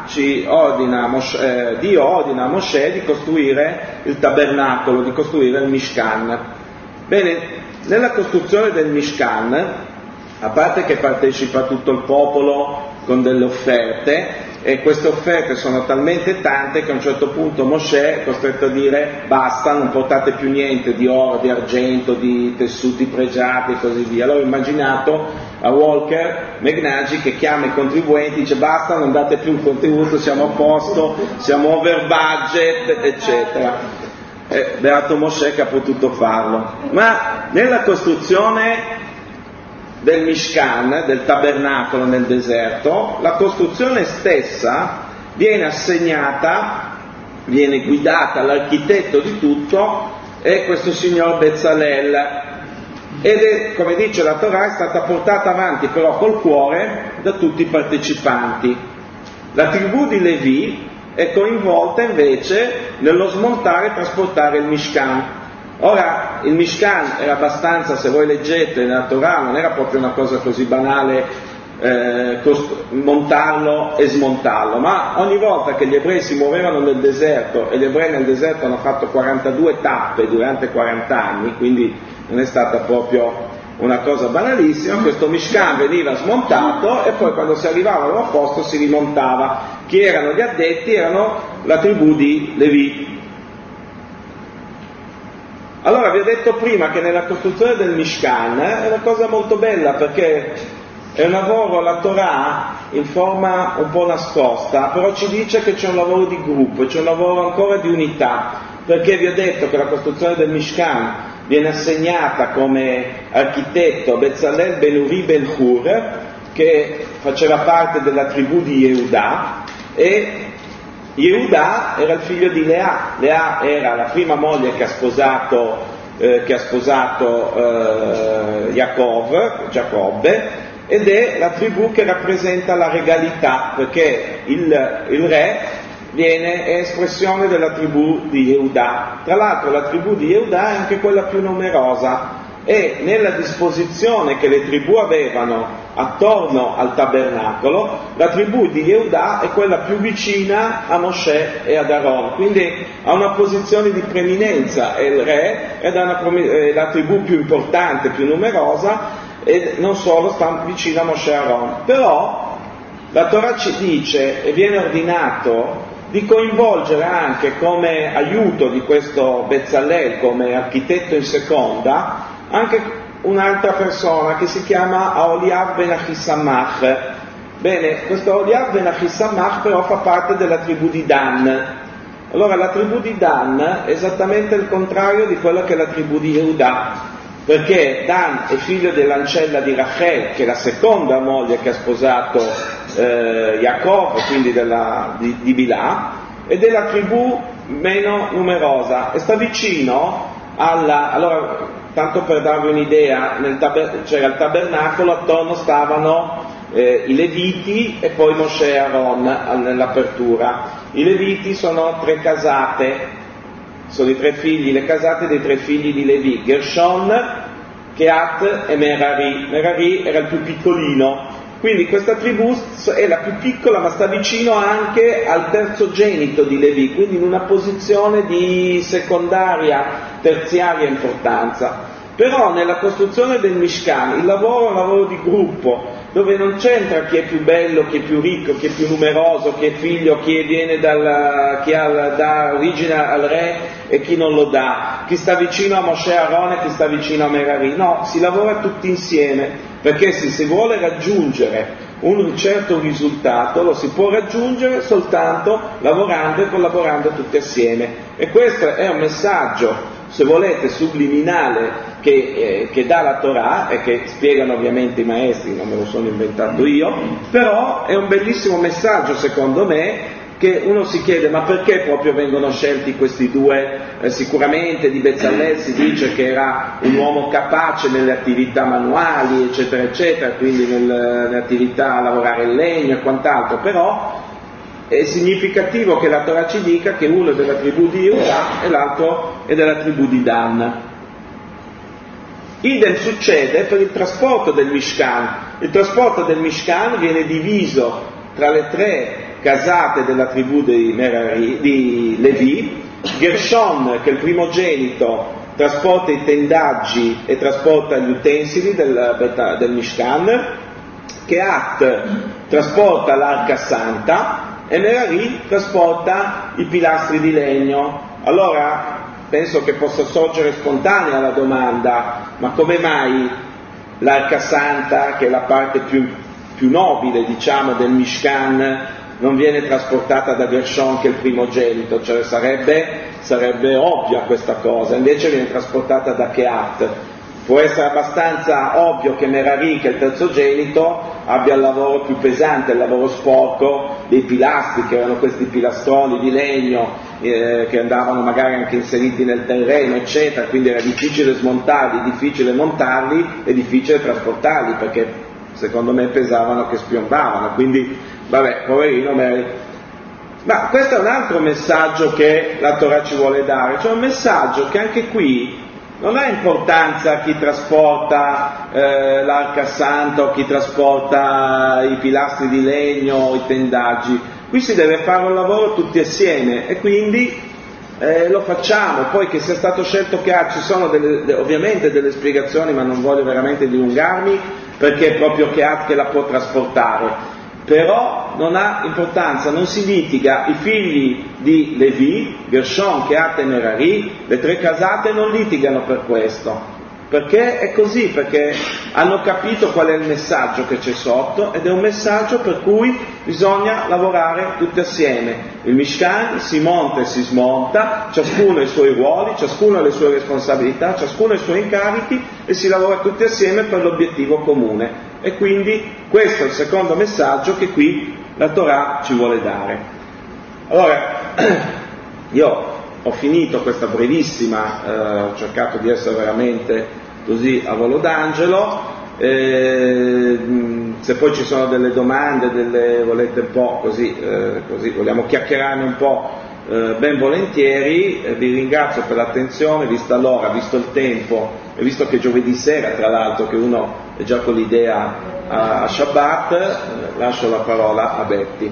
Dio ordina a Mosè di costruire il tabernacolo, di costruire il Mishkan. Bene, nella costruzione del Mishkan, a parte che partecipa tutto il popolo con delle offerte, e queste offerte sono talmente tante che a un certo punto Mosè è costretto a dire basta, non portate più niente di oro, di argento, di tessuti pregiati e così via. Allora ho immaginato a Walker Meghnagi che chiama i contribuenti, dice basta, non date più un contributo, siamo a posto, siamo over budget, eccetera. Beato Mosè che ha potuto farlo. Ma nella costruzione del Mishkan, del tabernacolo nel deserto, la costruzione stessa viene assegnata, viene guidata, l'architetto di tutto è questo signor Bezzalel, ed è, come dice la Torah, è stata portata avanti però col cuore da tutti i partecipanti. La tribù di Levi è coinvolta invece nello smontare e trasportare il Mishkan. Ora, il Mishkan era abbastanza, se voi leggete nella Torah, non era proprio una cosa così banale montarlo e smontarlo, ma ogni volta che gli ebrei si muovevano nel deserto, e gli ebrei nel deserto hanno fatto 42 tappe durante 40 anni, quindi non è stata proprio una cosa banalissima, questo Mishkan veniva smontato e poi quando si arrivava a posto si rimontava. Chi erano gli addetti? Erano la tribù di Levi. Allora vi ho detto prima che nella costruzione del Mishkan è una cosa molto bella, perché è un lavoro, la Torah, in forma un po' nascosta, però ci dice che c'è un lavoro di gruppo, c'è un lavoro ancora di unità, perché vi ho detto che la costruzione del Mishkan viene assegnata come architetto a Bezzalel ben Uri ben Hur, che faceva parte della tribù di Yehuda, e Yehuda era il figlio di Lea. Lea era la prima moglie che ha sposato Giacobbe, ed è la tribù che rappresenta la regalità, perché il re è espressione della tribù di Yehuda. Tra l'altro la tribù di Yehuda è anche quella più numerosa, e nella disposizione che le tribù avevano attorno al tabernacolo, la tribù di Yehuda è quella più vicina a Mosè e ad Aaron, quindi ha una posizione di preminenza, e il re è la tribù più importante, più numerosa, e non solo, sta vicino a Moshe Aaron. Però la Torah ci dice, e viene ordinato, di coinvolgere anche come aiuto di questo Bezzalel, come architetto in seconda, anche un'altra persona che si chiama Aholiab ben Achisamach. Bene, questo Aholiab ben Achisamach però fa parte della tribù di Dan. Allora la tribù di Dan è esattamente il contrario di quello che è la tribù di Yehuda, perché Dan è figlio dell'ancella di Rachel, che è la seconda moglie che ha sposato Jacob, quindi di Bilà, ed è la tribù meno numerosa e sta vicino allora, tanto per darvi un'idea, c'era il tabernacolo, attorno stavano i Leviti e poi Moshe e Aaron nell'apertura. I Leviti sono 3 casate, sono i 3 figli, le casate dei 3 figli di Levi, Gershon, Kehat e Merari. Merari era il più piccolino, quindi questa tribù è la più piccola, ma sta vicino anche al terzogenito di Levi, quindi in una posizione di secondaria, terziaria importanza. Però nella costruzione del Mishkan il lavoro è un lavoro di gruppo, dove non c'entra chi è più bello, chi è più ricco, chi è più numeroso, chi è figlio, chi viene chi dà origine al re e chi non lo dà, chi sta vicino a Moshe Aaron e chi sta vicino a Merari. No, si lavora tutti insieme, perché se si vuole raggiungere un certo risultato lo si può raggiungere soltanto lavorando e collaborando tutti assieme. E questo è un messaggio, se volete, subliminale che dà la Torah e che spiegano ovviamente i maestri, non me lo sono inventato io, però è un bellissimo messaggio secondo me, che uno si chiede ma perché proprio vengono scelti questi due. Sicuramente di Bezzalel si dice che era un uomo capace nelle attività manuali eccetera eccetera, quindi nelle attività a lavorare il legno e quant'altro, però è significativo che la Torah ci dica che uno è della tribù di Yehuda e l'altro è della tribù di Dan. Idem succede per il trasporto del Mishkan. Il trasporto del Mishkan viene diviso tra le 3 casate della tribù di Levi. Gershon, che è il primogenito, trasporta i tendaggi e trasporta gli utensili del Mishkan. Kehat trasporta l'arca santa e Merari trasporta i pilastri di legno. Allora penso che possa sorgere spontanea la domanda: ma come mai l'arca santa, che è la parte più nobile, diciamo, del Mishkan, non viene trasportata da Gershon, che è il primogenito? Cioè sarebbe ovvia questa cosa, invece viene trasportata da Kehat. Può essere abbastanza ovvio che Merari, che è il terzogenito, abbia il lavoro più pesante, il lavoro sporco dei pilastri, che erano questi pilastroni di legno che andavano magari anche inseriti nel terreno, eccetera, quindi era difficile smontarli, difficile montarli e difficile trasportarli, perché secondo me pesavano che spiombavano, quindi vabbè, poverino Merari. Ma questo è un altro messaggio che la Torah ci vuole dare, cioè un messaggio che anche qui non ha importanza chi trasporta l'arca santa o chi trasporta i pilastri di legno o i tendaggi. Qui si deve fare un lavoro tutti assieme e quindi lo facciamo. Poi che sia stato scelto Kehat, ci sono ovviamente delle spiegazioni, ma non voglio veramente dilungarmi, perché è proprio Kehat che la può trasportare. Però non ha importanza, non si litiga. I figli di Levi, Gershon, Kehat e Merari, le 3 casate non litigano per questo, perché è così, perché hanno capito qual è il messaggio che c'è sotto, ed è un messaggio per cui bisogna lavorare tutti assieme. Il Mishkan si monta e si smonta, ciascuno ha i suoi ruoli, ciascuno ha le sue responsabilità, ciascuno ha i suoi incarichi, e si lavora tutti assieme per l'obiettivo comune. E quindi questo è il secondo messaggio che qui la Torah ci vuole dare. Allora, io ho finito questa brevissima, ho cercato di essere veramente così a volo d'angelo. Se poi ci sono delle domande, volete un po' così vogliamo chiacchierarne un po', ben volentieri. Vi ringrazio per l'attenzione, vista l'ora, visto il tempo e visto che giovedì sera, tra l'altro, che uno è già con l'idea a Shabbat, lascio la parola a Betty.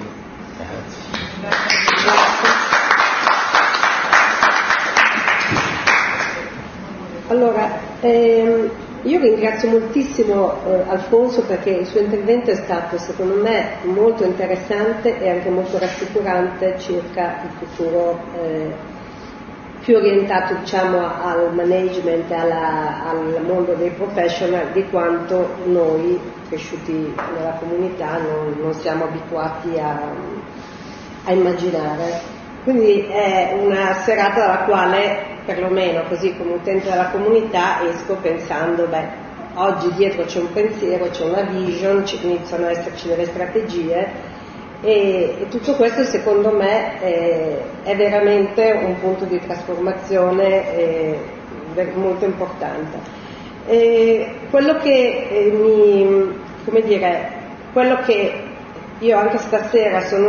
Allora, Io ringrazio moltissimo Alfonso, perché il suo intervento è stato secondo me molto interessante e anche molto rassicurante circa il futuro più orientato, diciamo, al management, al mondo dei professional, di quanto noi cresciuti nella comunità non siamo abituati a immaginare. Quindi è una serata dalla quale, perlomeno così come utente della comunità, esco pensando, oggi dietro c'è un pensiero, c'è una vision, iniziano ad esserci delle strategie e tutto questo secondo me è veramente un punto di trasformazione molto importante. Quello che quello che io anche stasera sono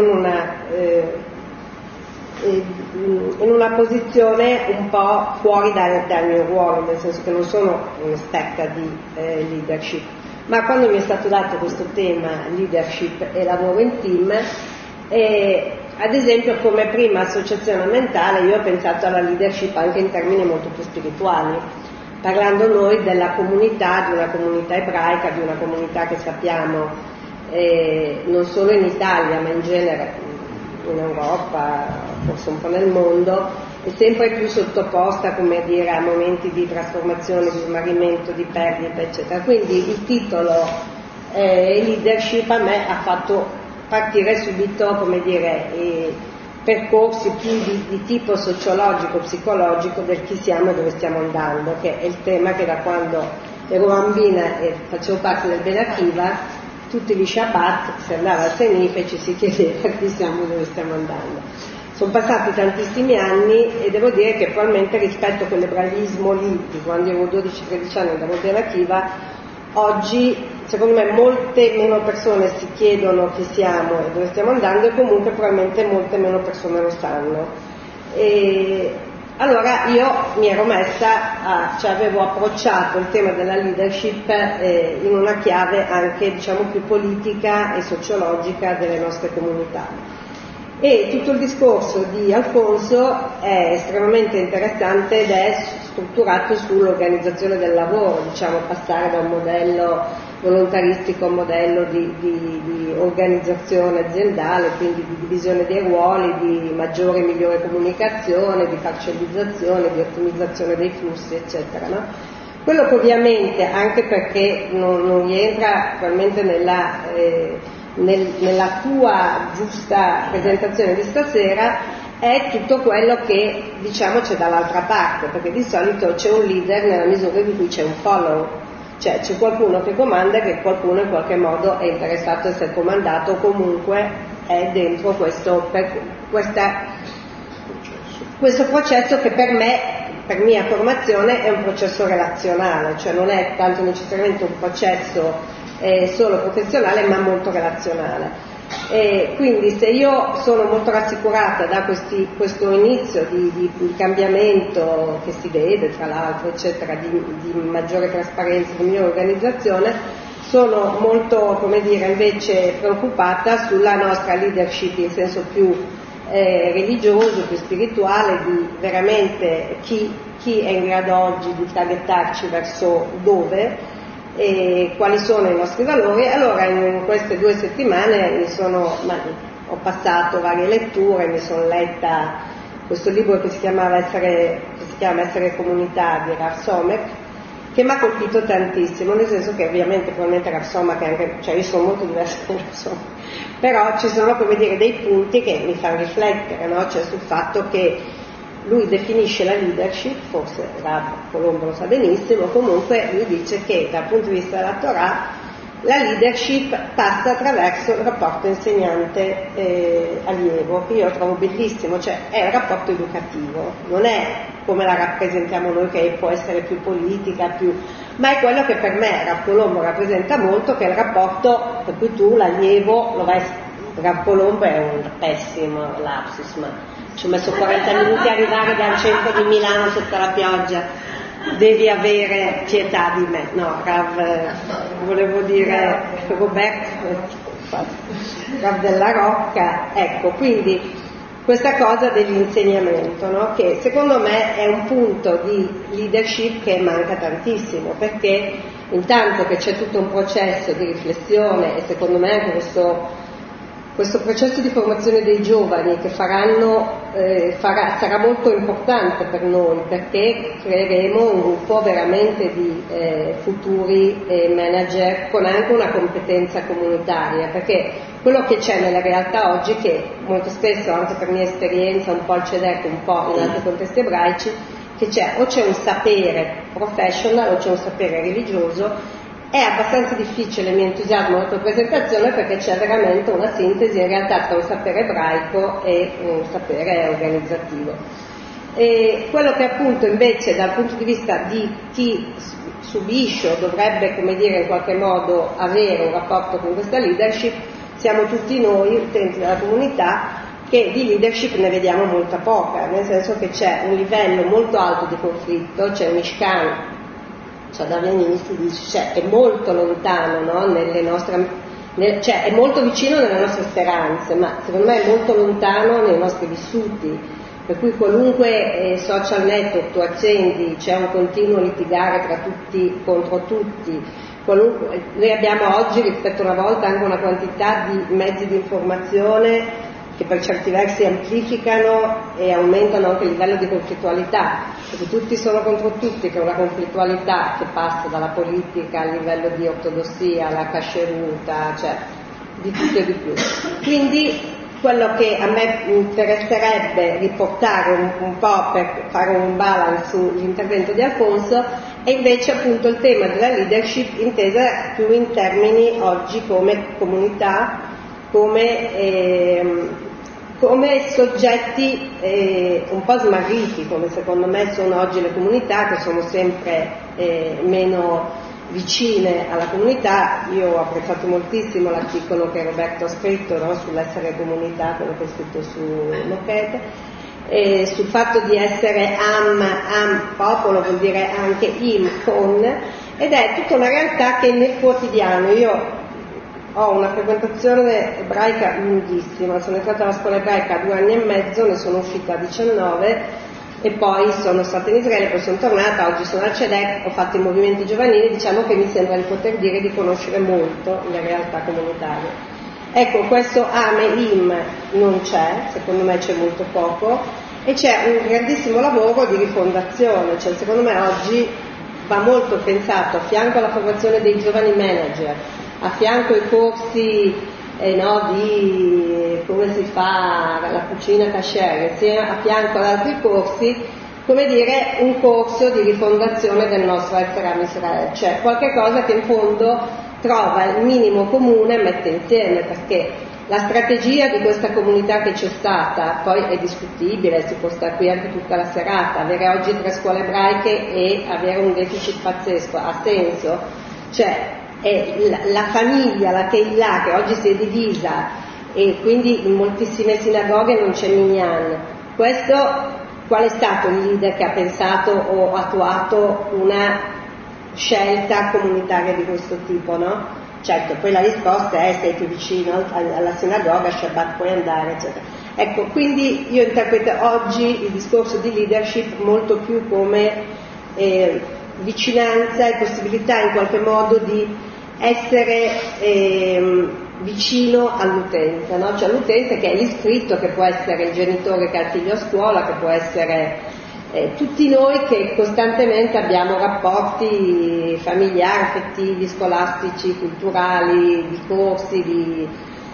in una posizione un po' fuori dal mio ruolo, nel senso che non sono un'esperta di leadership, ma quando mi è stato dato questo tema leadership e lavoro in team, ad esempio come prima associazione mentale io ho pensato alla leadership anche in termini molto più spirituali, parlando noi della comunità, di una comunità ebraica, di una comunità che sappiamo non solo in Italia ma in genere in Europa, forse un po' nel mondo, è sempre più sottoposta, come dire, a momenti di trasformazione, di smarrimento, di perdita, eccetera. Quindi il titolo leadership a me ha fatto partire subito, come dire, percorsi più di tipo sociologico, psicologico del chi siamo e dove stiamo andando, che è il tema che da quando ero bambina e facevo parte del Ben Akiva, tutti gli Shabbat si andava al Senife e ci si chiedeva chi siamo e dove stiamo andando. Sono passati tantissimi anni e devo dire che probabilmente rispetto a quell'ebraismo lì di quando ero 12-13 anni andavo Ben Akiva, oggi secondo me molte meno persone si chiedono chi siamo e dove stiamo andando e comunque probabilmente molte meno persone lo sanno. Allora io mi ero avevo approcciato il tema della leadership in una chiave anche, diciamo, più politica e sociologica delle nostre comunità. E tutto il discorso di Alfonso è estremamente interessante ed è strutturato sull'organizzazione del lavoro, diciamo, passare da un modello volontaristico a un modello di organizzazione aziendale, quindi di divisione dei ruoli, di maggiore e migliore comunicazione, di parcellizzazione, di ottimizzazione dei flussi, eccetera, no? Quello che ovviamente, anche perché non rientra probabilmente nella tua giusta presentazione di stasera, è tutto quello che, diciamo, c'è dall'altra parte, perché di solito c'è un leader nella misura in cui c'è un follow, cioè c'è qualcuno che comanda e che qualcuno in qualche modo è interessato a essere comandato o comunque è dentro questo processo che per mia formazione è un processo relazionale, cioè non è tanto necessariamente un processo solo professionale ma molto relazionale. Quindi se io sono molto rassicurata da questo inizio di cambiamento che si vede tra l'altro, eccetera, di maggiore trasparenza, di migliore organizzazione, sono molto, come dire, invece preoccupata sulla nostra leadership in senso più religioso, più spirituale, di veramente chi è in grado oggi di targetarci verso dove e quali sono i nostri valori. Allora in queste 2 settimane ho passato varie letture, mi sono letta questo libro che si chiama Essere comunità di Rav Somek, che mi ha colpito tantissimo, nel senso che ovviamente probabilmente Rav Somek cioè io sono molto diversa da Rav Somek, però ci sono, come dire, dei punti che mi fanno riflettere, no? Cioè sul fatto che lui definisce la leadership, forse Rav Colombo lo sa benissimo, comunque lui dice che dal punto di vista della Torah la leadership passa attraverso il rapporto insegnante-allievo, che io trovo bellissimo, cioè è un rapporto educativo, non è come la rappresentiamo noi che può essere più politica, ma è quello che per me Rav Colombo rappresenta molto, che è il rapporto per cui tu l'allievo lo vai. Rav Colombo è un pessimo lapsus, ma ci ho messo 40 minuti a arrivare dal centro di Milano sotto la pioggia, devi avere pietà di me. No, volevo dire Roberto, Rav della Rocca, ecco, quindi questa cosa dell'insegnamento, no? Che secondo me è un punto di leadership che manca tantissimo, perché intanto che c'è tutto un processo di riflessione, e secondo me anche questo processo di formazione dei giovani che sarà molto importante per noi, perché creeremo un gruppo veramente di futuri manager con anche una competenza comunitaria, perché quello che c'è nella realtà oggi, che molto spesso anche per mia esperienza un po' al CEDEC, un po' in altri contesti ebraici, che c'è un sapere professional o c'è un sapere religioso. È abbastanza difficile, mi entusiasmo la tua presentazione, perché c'è veramente una sintesi in realtà tra un sapere ebraico e un sapere organizzativo. E quello che appunto invece dal punto di vista di chi subisce o dovrebbe, come dire, in qualche modo avere un rapporto con questa leadership, siamo tutti noi, utenti della comunità, che di leadership ne vediamo molta poca, nel senso che c'è un livello molto alto di conflitto, c'è un Ishkan, cioè da Venisi dice, è molto lontano, no? Cioè è molto vicino nelle nostre speranze, ma secondo me è molto lontano nei nostri vissuti, per cui qualunque social network tu accendi c'è un continuo litigare tra tutti contro tutti. Noi abbiamo oggi rispetto a una volta anche una quantità di mezzi di informazione che per certi versi amplificano e aumentano anche il livello di conflittualità, perché tutti sono contro tutti, che è una conflittualità che passa dalla politica al livello di ortodossia, alla kasheruta, cioè di tutto e di più. Quindi quello che a me interesserebbe riportare un po' per fare un balance sull'intervento di Alfonso è invece appunto il tema della leadership intesa più in termini oggi come comunità, come soggetti un po' smarriti, come secondo me sono oggi le comunità, che sono sempre meno vicine alla comunità. Io ho apprezzato moltissimo l'articolo che Roberto ha scritto, no, sull'essere comunità, quello che ha scritto su Moquette, sul fatto di essere am popolo, vuol dire anche im, con, ed è tutta una realtà che nel quotidiano io ho una frequentazione ebraica lunghissima, sono entrata alla scuola ebraica 2 anni e mezzo, ne sono uscita a 19 e poi sono stata in Israele, poi sono tornata, oggi sono al CEDEC, ho fatto i movimenti giovanili, diciamo che mi sembra di poter dire di conoscere molto le realtà comunitarie. Ecco, questo ame im non c'è, secondo me c'è molto poco, e c'è un grandissimo lavoro di rifondazione, cioè secondo me oggi va molto pensato a fianco alla formazione dei giovani manager, a fianco ai corsi di come si fa la cucina kasher, a fianco ad altri corsi, come dire, un corso di rifondazione del nostro essere Am Israel, cioè qualche cosa che in fondo trova il minimo comune e mette insieme, perché la strategia di questa comunità che c'è stata poi è discutibile, si può stare qui anche tutta la serata, avere oggi 3 scuole ebraiche e avere un deficit pazzesco ha senso? Cioè è la famiglia, la Keilah, che oggi si è divisa e quindi in moltissime sinagoghe non c'è minyan. Questo, qual è stato il leader che ha pensato o attuato una scelta comunitaria di questo tipo, no? Certo, poi la risposta è: sei più vicino alla sinagoga, Shabbat puoi andare, eccetera. Ecco, quindi io interpreto oggi il discorso di leadership molto più come vicinanza e possibilità in qualche modo di essere vicino all'utenza, no? Cioè l'utenza che è l'iscritto, che può essere il genitore che ha il figlio a scuola, che può essere tutti noi che costantemente abbiamo rapporti familiari, affettivi, scolastici, culturali, di corsi,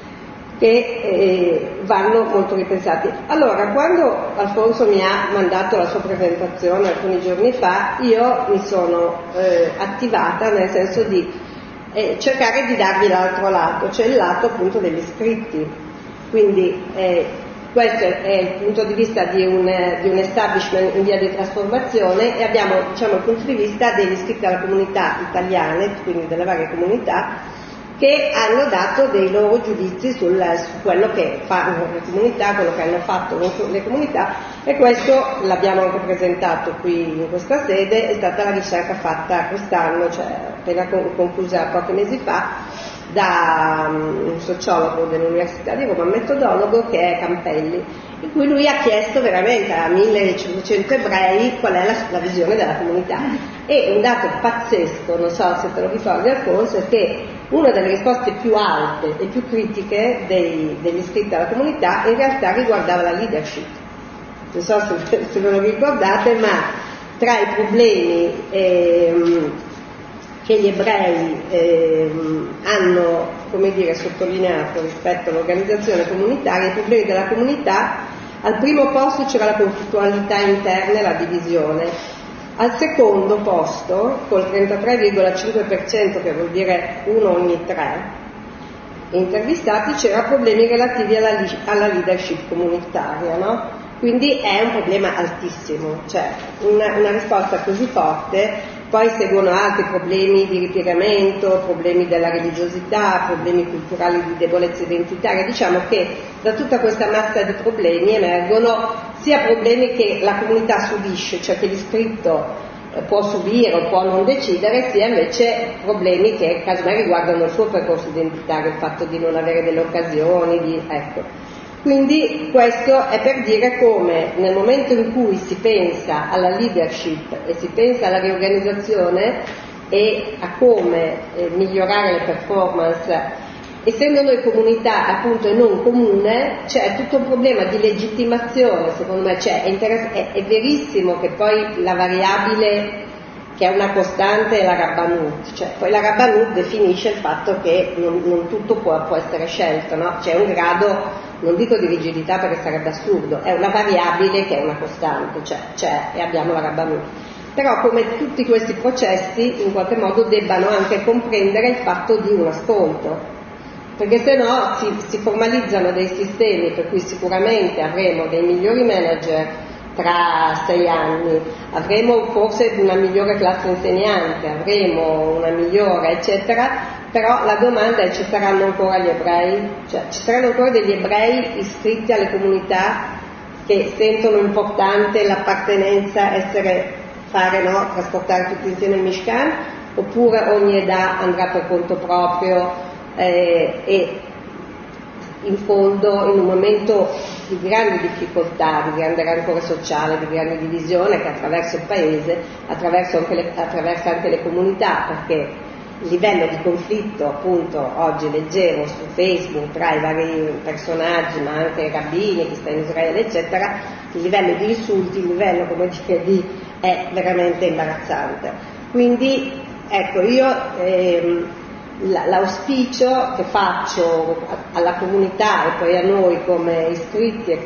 che vanno molto ripensati. Allora, quando Alfonso mi ha mandato la sua presentazione alcuni giorni fa, io mi sono attivata nel senso di cercare di darvi l'altro lato, cioè il lato appunto degli iscritti. Quindi questo è il punto di vista di un establishment in via di trasformazione, e abbiamo, diciamo, il punto di vista degli iscritti alla comunità italiane, quindi delle varie comunità, che hanno dato dei loro giudizi su quello che fanno le comunità, quello che hanno fatto le comunità, e questo l'abbiamo anche presentato qui in questa sede. È stata la ricerca fatta quest'anno, cioè appena conclusa pochi mesi fa, da un sociologo dell'Università di Roma, un metodologo che è Campelli, in cui lui ha chiesto veramente a 1500 ebrei qual è la visione della comunità. E un dato pazzesco, non so se te lo ricordi Alfonso, è che una delle risposte più alte e più critiche degli iscritti alla comunità in realtà riguardava la leadership. Non so se ve lo ricordate, ma tra i problemi che gli ebrei hanno, come dire, sottolineato rispetto all'organizzazione comunitaria, i problemi della comunità, al primo posto c'era la conflittualità interna e la divisione, al secondo posto, col 33,5%, che vuol dire 1 ogni 3 intervistati, c'era problemi relativi alla leadership comunitaria, no? Quindi è un problema altissimo, cioè una risposta così forte. Poi seguono altri problemi di ripiegamento, problemi della religiosità, problemi culturali di debolezza identitaria. Diciamo che da tutta questa massa di problemi emergono sia problemi che la comunità subisce, cioè che l'iscritto può subire o può non decidere, sia invece problemi che casomai riguardano il suo percorso identitario, il fatto di non avere delle occasioni, ecco. Quindi questo è per dire come nel momento in cui si pensa alla leadership e si pensa alla riorganizzazione e a come migliorare le performance, essendo noi comunità appunto e non comune, c'è tutto un problema di legittimazione, secondo me. È verissimo che poi la variabile che è una costante è la Rabbanut, cioè poi la Rabbanut definisce il fatto che non tutto può essere scelto, no? C'è un grado, non dico di rigidità perché sarebbe assurdo, è una variabile che è una costante, e abbiamo la Rabbanut. Però come tutti questi processi in qualche modo debbano anche comprendere il fatto di un ascolto, perché se no si formalizzano dei sistemi per cui sicuramente avremo dei migliori manager tra 6 anni, avremo forse una migliore classe insegnante, avremo una migliore eccetera, però la domanda è: ci saranno ancora gli ebrei? Cioè ci saranno ancora degli ebrei iscritti alle comunità che sentono importante l'appartenenza, trasportare tutti insieme il Mishkan, oppure ogni età andrà per conto proprio e in fondo in un momento di grande difficoltà, di grande rancore sociale, di grande divisione che attraversa il paese, attraversa anche le comunità, perché il livello di conflitto, appunto, oggi leggevo su Facebook tra i vari personaggi, ma anche rabbini, chi sta in Israele, eccetera, il livello di insulti, il livello, come dire, è veramente imbarazzante. Quindi, ecco, io l'auspicio che faccio alla comunità e poi a noi come iscritti e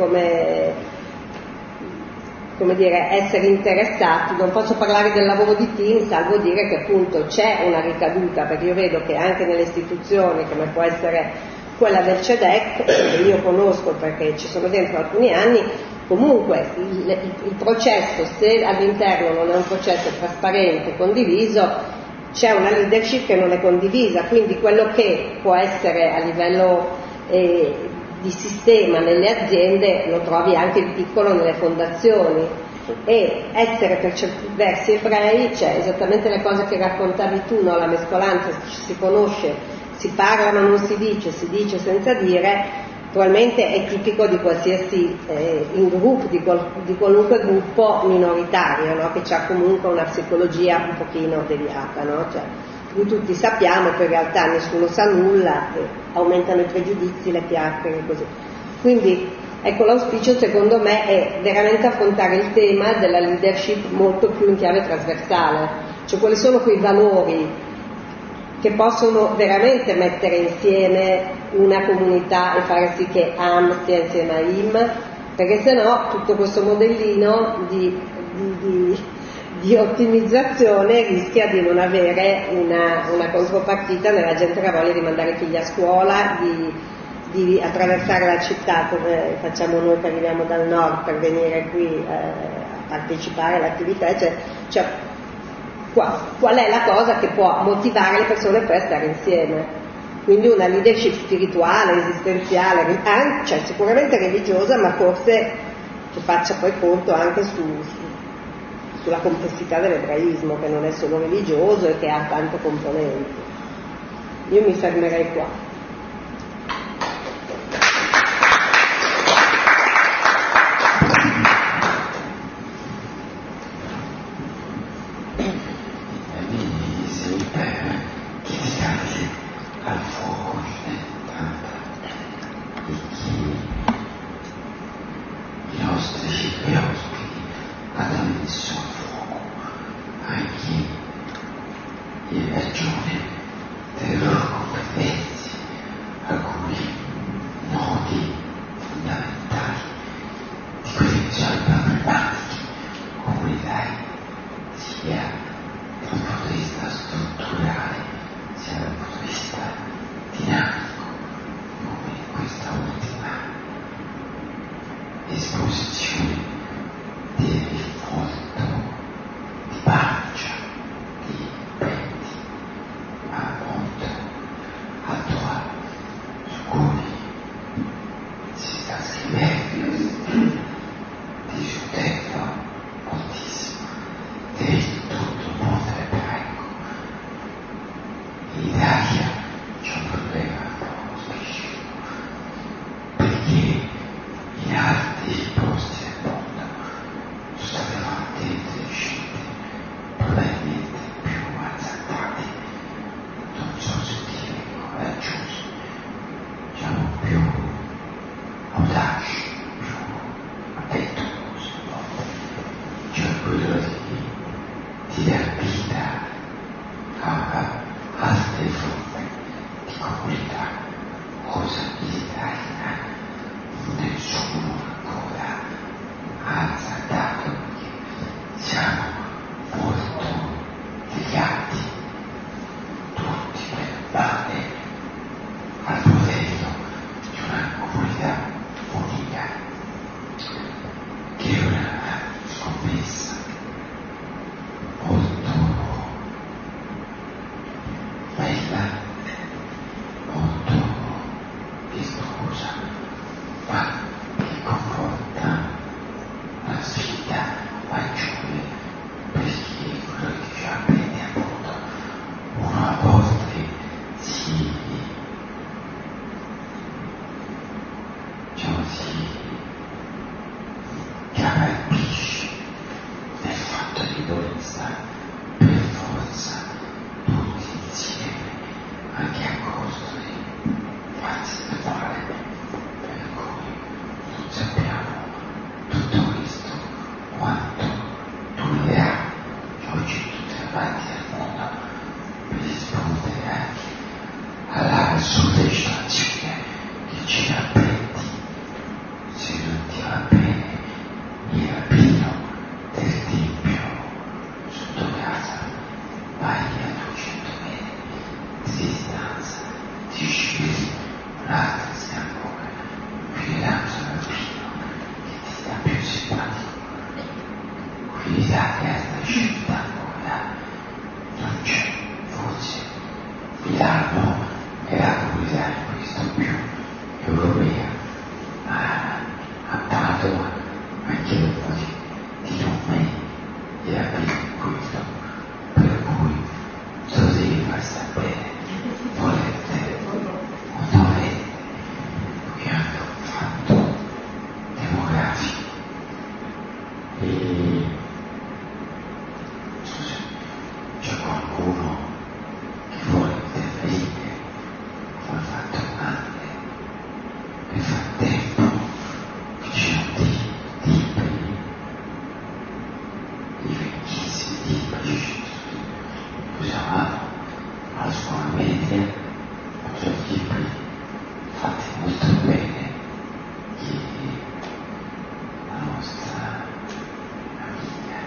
come dire, essere interessati, non posso parlare del lavoro di team salvo dire che appunto c'è una ricaduta, perché io vedo che anche nelle istituzioni come può essere quella del CEDEC, che io conosco perché ci sono dentro alcuni anni, comunque il processo, se all'interno non è un processo trasparente, condiviso, c'è una leadership che non è condivisa, quindi quello che può essere a livello di sistema nelle aziende lo trovi anche in piccolo nelle fondazioni, e essere per certi versi ebrei, cioè esattamente le cose che raccontavi tu, no? La mescolanza, si conosce, si parla ma non si dice senza dire, probabilmente è tipico di qualsiasi in-group, di qualunque gruppo minoritario, no? Che ha comunque una psicologia un pochino deviata, no? Cioè, cui tutti sappiamo, poi in realtà nessuno sa nulla, e aumentano i pregiudizi, le chiacchiere, così. Quindi ecco, l'auspicio secondo me è veramente affrontare il tema della leadership molto più in chiave trasversale, cioè quali sono quei valori che possono veramente mettere insieme una comunità e fare sì che Am stia insieme a Im, perché sennò tutto questo modellino di ottimizzazione rischia di non avere una contropartita nella gente che ha voglia di mandare i figli a scuola, di attraversare la città come facciamo noi che arriviamo dal nord per venire qui a partecipare all'attività, cioè qual è la cosa che può motivare le persone per stare insieme. Quindi una leadership spirituale, esistenziale, cioè sicuramente religiosa, ma forse che faccia poi conto anche sulla complessità dell'ebraismo, che non è solo religioso e che ha tante componenti. Io mi fermerei qua. ragione delle loro competenze, alcuni nodi fondamentali di quelle che sono le problematiche comunitarie, sia dal punto di vista strutturale, sia dal punto di vista dinamico, come questa ultima esposizione del volto di pancia, di petti, a molto attuale, su cui si sta scrivendo di su tempo moltissimo, e tutto il mondo ebraico. In Italia c'è un problema poco specifico, perché in altri posti del mondo sono state fatte delle scelte probabilmente più azzardate, non so se dire coraggiose, diciamo più audaci, più avventurose, cioè quello di dar vita a altre forme di comunità, cosa in Italia non sono ancora azzardato, perché siamo molto legati tutti per male al modello di una comunità unica, che è una scommessa molto bella, molto virtuosa, ma che comporta una sfida maggiore, perché quello che diceva bene appunto, uno a volte si capisce nel fatto di dover stare per forza tutti insieme anche a costo di farsi del male, per cui non sappiamo tutto questo quanto durerà oggi tutte le parti del mondo per rispondere anche alla sollecitazione che ci appetti, se non ti va bene il rabbino del Tempio sotto casa, vai a 200 metri di distanza, ti scegli un'altra sinagoga, qui danza al rabbino che ti sta più simpatico. Qui in Italia la scelta ancora non c'è, forse Milano è la comunità in questo più europea, ma a Padova anche un po' di nome e abbiamo questo, per cui doveva sapere, volete o dovete, qui hanno un fatto demografico. E c'è qualcuno che vuole intervenire, vuole fare domande. Nel frattempo che c'erano dei libri, i vecchissimi libri, usavamo alla scuola media, c'erano libri fatti molto bene, che la nostra amica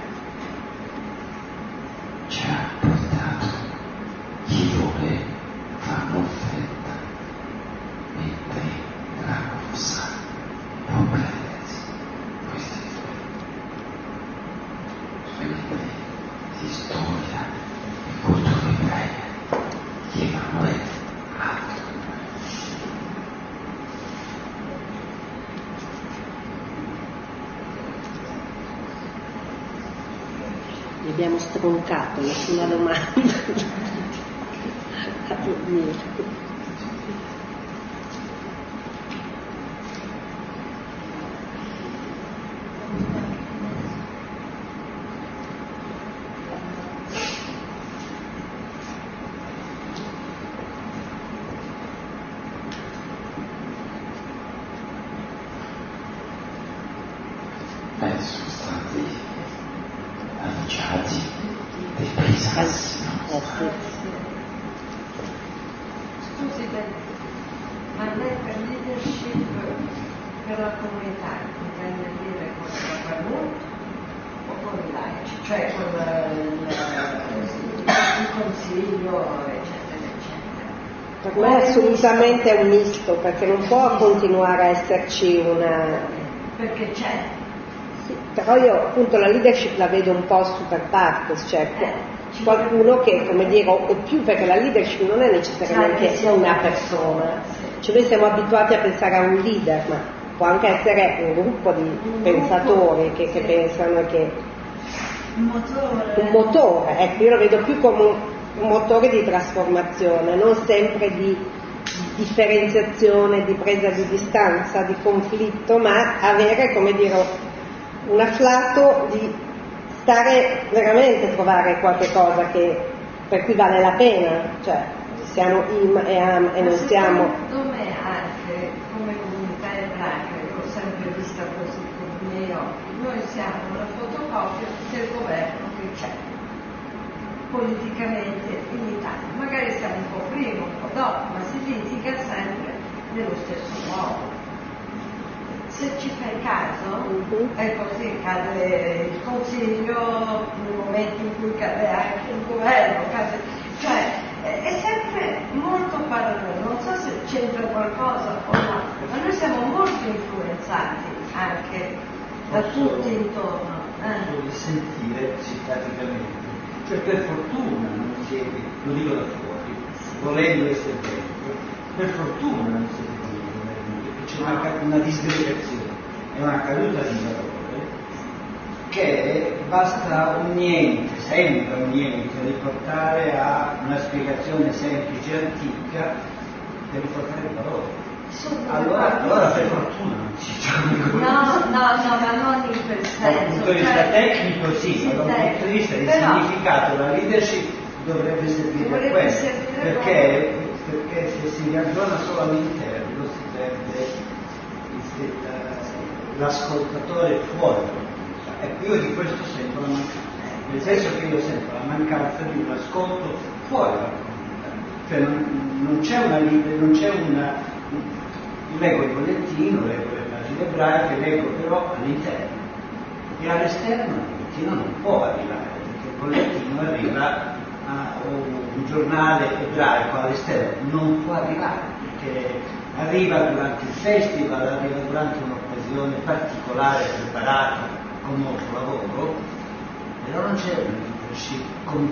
ci ha portato. Chi vuole fare un'offerta mentre la cosa può prendersi questi libri di storia e cultura ebraica di Emanuele Alto. Gli abbiamo stroncato nessuna domanda a dormire. Sono stati annunciati dei paesaggi, no? Ma lei per leadership per la comunità intende dire con la Qualunque o con i laici, cioè con il consiglio, eccetera, eccetera? Per me è assolutamente un misto, perché non può continuare a esserci una... Perché c'è. Sì, però io appunto la leadership la vedo un po' super partes, cioè qualcuno che, come dire, o più, perché la leadership non è necessariamente una persona, cioè noi siamo abituati a pensare a un leader, ma può anche essere un gruppo di pensatori che pensano e che... Un motore, ecco, io lo vedo più come un motore di trasformazione, non sempre di differenziazione, di presa di distanza, di conflitto, ma avere, come dire, un afflato di stare veramente, trovare qualche cosa per cui vale la pena, cioè siamo im e am e non siamo... Secondo me anche come comunità ebraica, io l'ho sempre vista così con i miei occhi, noi siamo una fotocopia del governo che c'è politicamente in Italia, magari siamo un po' prima, un po' dopo, ma si litiga sempre nello stesso modo. Se ci fai caso, è così, cade il consiglio nel momento in cui cade anche il governo, cioè è sempre molto parallelo, non so se c'entra qualcosa o no, ma noi siamo molto influenzati anche da tutti intorno. Di sentire simpaticamente, cioè per fortuna non siete, lo dico da fuori, volendo essere dentro, per fortuna non siete perché c'è una disgregazione, è una caduta di valore che basta un niente, sempre un niente, riportare a una spiegazione semplice e antica per riportare il valore. Allora per fortuna non ci sono. No, ma non in quel senso. Da un punto di vista tecnico sì, ma da un punto di vista di significato la leadership dovrebbe servire a questo, perché se si ragiona solo all'interno si perde l'ascoltatore fuori. Ecco, io di questo sento la mancanza, nel senso che io sento la mancanza di un ascolto fuori dalla comunità, cioè non c'è una leader, non c'è una... leggo il bollettino, leggo le pagine ebraiche, leggo però all'interno e all'esterno il bollettino non può arrivare, perché il bollettino arriva a un giornale ebraico all'esterno, non può arrivare, perché arriva durante il festival, arriva durante un'occasione particolare preparata con molto lavoro, però non c'è un leadership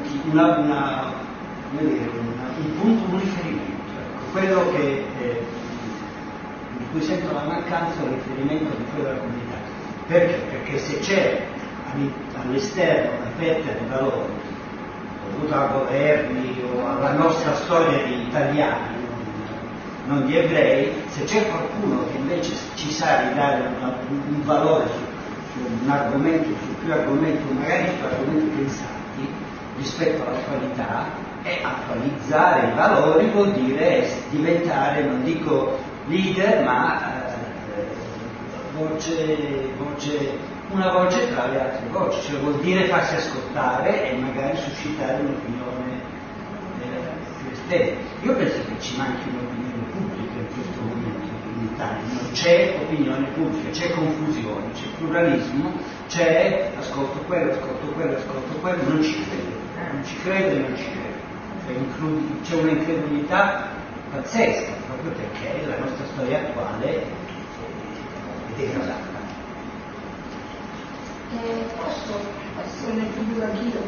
un riferimento, quello che di cui sento la mancanza del riferimento di quella comunità. Perché? Perché se c'è all'esterno una fetta di valori dovuta a governi o alla nostra storia di italiani, non di ebrei, se c'è qualcuno che invece ci sa ridare un valore su un argomento, su più argomenti, magari su argomenti pensati rispetto all'attualità, e attualizzare i valori vuol dire diventare, non dico leader, ma una voce tra le altre voci, cioè vuol dire farsi ascoltare e magari suscitare un'opinione più esterna. Io penso che ci manchi un'opinione pubblica in questo momento in Italia, non c'è opinione pubblica, c'è confusione, c'è pluralismo, c'è ascolto quello, non ci credo. C'è un'incredulità pazzesca, proprio perché la nostra storia attuale è degradata. Posso essere più anch'io?